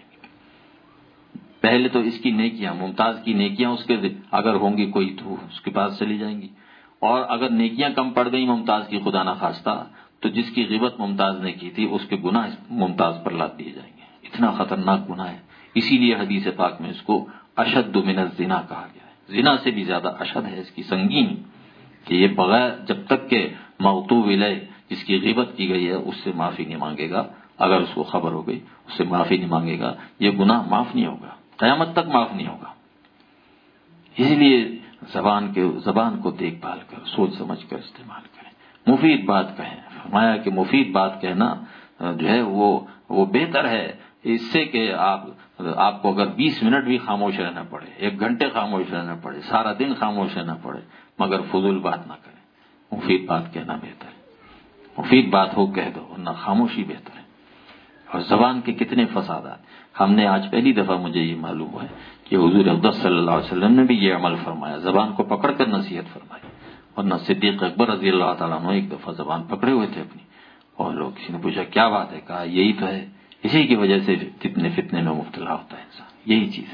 پہلے تو اس کی نیکیاں، ممتاز کی نیکیاں اس کے اگر ہوں گی کوئی تو اس کے پاس چلی جائیں گی، اور اگر نیکیاں کم پڑ گئی ممتاز کی خدا نہ خواستہ تو جس کی غیبت ممتاز نے کی تھی اس کے گناہ ممتاز پر لاد دیے جائیں گے۔ اتنا خطرناک گناہ ہے، اسی لیے حدیث پاک میں اس کو اشد من الزنا کہا گیا ہے، زنا سے بھی زیادہ اشد ہے اس کی سنگین، کہ یہ بغیر جب تک کہ مغتوب الیہ جس کی غیبت کی گئی ہے اس سے معافی نہیں مانگے گا، اگر اس کو خبر ہو گئی اس سے معافی نہیں مانگے گا، یہ گناہ معاف نہیں ہوگا، قیامت تک معاف نہیں ہوگا۔ اس لیے زبان کے زبان کو دیکھ بھال کر سوچ سمجھ کر استعمال کریں، مفید بات کہیں۔ فرمایا کہ مفید بات کہنا جو ہے وہ وہ بہتر ہے اس سے کہ آپ آپ کو اگر بیس منٹ بھی خاموش رہنا پڑے، ایک گھنٹے خاموش رہنا پڑے، سارا دن خاموش رہنا پڑے، مگر فضول بات نہ کریں، مفید بات کہنا بہتر ہے۔ مفید بات ہو کہہ دو، ورنہ خاموشی بہتر ہے۔ اور زبان کے کتنے فسادات، ہم نے آج پہلی دفعہ مجھے یہ معلوم ہوا ہے کہ حضور اقدس صلی اللہ علیہ وسلم نے بھی یہ عمل فرمایا، زبان کو پکڑ کر نصیحت فرمائی، ورنہ صدیق اکبر رضی اللہ تعالیٰ عنہ ایک دفعہ زبان پکڑے ہوئے تھے اپنی، اور لوگ کسی نے پوچھا کیا بات ہے، کہا یہی تو ہے، اسی کی وجہ سے کتنے فتنے میں مبتلا ہوتا ہے انسان. یہی چیز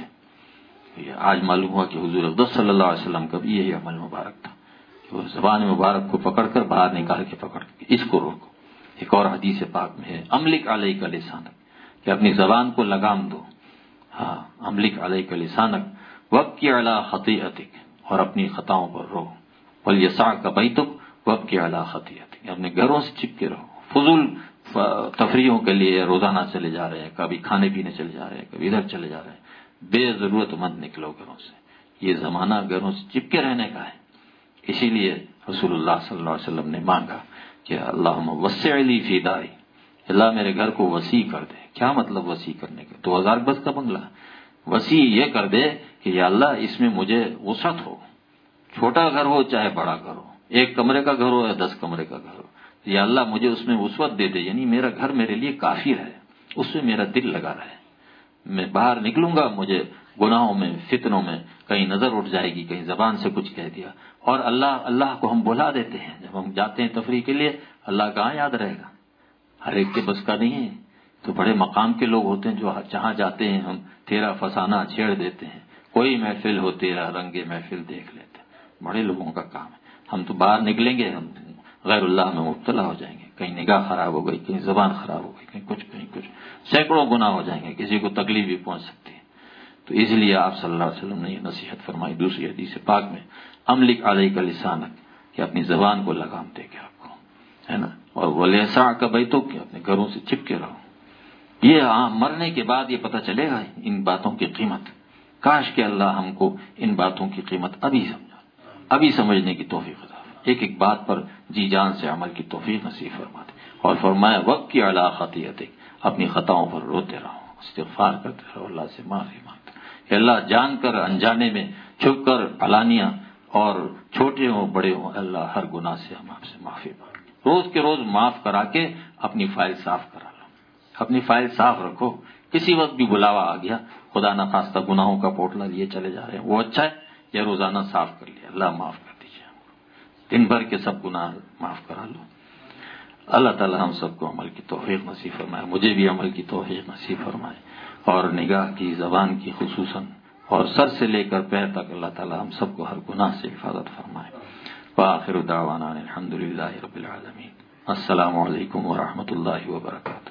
ہے. آج معلوم ہوا کہ حضور اقدس صلی اللہ علیہ وسلم کا بھی یہی عمل مبارک تھا کہ وہ زبان مبارک کو پکڑ کر باہر نکال کے پکڑ کے اس کو روکو. ایک اور حدیث پاک میں ہے املک علیک لسانک کہ اپنی زبان کو لگام دو. ہاں املک علیک لسانک وابکی علی خطیئتک اور اپنی خطاؤں پر رو. ولیسعک بیتک وابکی علی خطیئتک اپنے گھروں سے چپکے رہو. فضول تفریحوں کے لیے روزانہ چلے جا رہے ہیں, کبھی کھانے پینے چلے جا رہے ہیں, کبھی ادھر چلے جا رہے ہیں, بے ضرورت مت نکلو گھروں سے. یہ زمانہ گھروں سے چپکے رہنے کا ہے. اسی لیے رسول اللہ صلی اللہ علیہ وسلم نے مانگا کہ اللہم وسع لی فی داری, اللہ میرے گھر کو وسیع کر دے. کیا مطلب وسیع کرنے کا؟ دو ہزار گز کا بنگلہ. وسیع یہ کر دے کہ یا اللہ اس میں مجھے وسعت ہو, چھوٹا گھر ہو چاہے بڑا گھر ہو, ایک کمرے کا گھر ہو یا دس کمرے کا گھر ہو, یا اللہ مجھے اس میں وسعت دے دے, یعنی میرا گھر میرے لیے کافی ہے, اس میں میرا دل لگا رہے. میں باہر نکلوں گا مجھے گناہوں میں فتنوں میں کہیں نظر اٹھ جائے گی, کہیں زبان سے کچھ کہہ دیا. اور اللہ اللہ کو ہم بھلا دیتے ہیں جب ہم جاتے ہیں تفریح کے لیے. اللہ کہاں یاد رہے گا؟ ہر ایک کے بس کا نہیں ہے. تو بڑے مقام کے لوگ ہوتے ہیں جو جہاں جاتے ہیں ہم تیرا فسانہ چھیڑ دیتے ہیں. کوئی محفل ہو تیرا رنگ محفل دیکھ لیتے ہیں. بڑے لوگوں کا کام ہے. ہم تو باہر نکلیں گے ہم غیر اللہ میں مبتلا ہو جائیں گے. کہیں نگاہ خراب ہو گئی, کہیں زبان خراب ہو گئی, کہیں کچھ کہیں کچھ, سینکڑوں گناہ ہو جائیں گے, کسی کو تکلیف بھی پہنچ سکتی ہے. تو اس لیے آپ صلی اللہ علیہ وسلم نے یہ نصیحت فرمائی دوسری حدیث پاک میں املک علیک لسانک کہ اپنی زبان کو لگام دے کے رکھو, ہے نا. اور ولیسعک بیتک کہ اپنے گھروں سے چپکے رہو. یہ ہاں مرنے کے بعد یہ پتہ چلے گا ان باتوں کی قیمت. کاش کہ اللہ ہم کو ان باتوں کی قیمت ابھی سمجھا, ابھی سمجھنے کی توفیق عطا, ایک ایک بات پر جی جان سے عمل کی توفیق نصیب فرما دے. اور فرمایا وقت کی علی خطیئتک اپنی خطاؤں پر روتے رہو, استغفار کرتے رہو, اللہ سے معافی مانگتے رہو کہ اللہ جان کر انجانے میں, چھپ کر علانیہ, اور چھوٹے ہوں بڑے ہوں, اللہ ہر گناہ سے ہم آپ سے معافی مانگتے. روز کے روز معاف کرا کے اپنی فائل صاف کرا لو, اپنی فائل صاف رکھو. کسی وقت بھی بلاوا آ گیا, خدا نخواستہ گناہوں کا پوٹلا لیے چلے جا رہے ہیں, وہ اچھا ہے یا روزانہ صاف کر لیا, اللہ معاف کر دیجیے, دن بھر کے سب گناہ معاف کرا لو. اللہ تعالی ہم سب کو عمل کی توفیق نصیب فرمائے, مجھے بھی عمل کی توفیق نصیب فرمائے, اور نگاہ کی, زبان کی خصوصاً, اور سر سے لے کر پیر تک اللہ تعالی ہم سب کو ہر گناہ سے حفاظت فرمائے. وآخر دعوانا الحمد للہ رب العالمین. السلام علیکم ورحمۃ اللہ وبرکاتہ.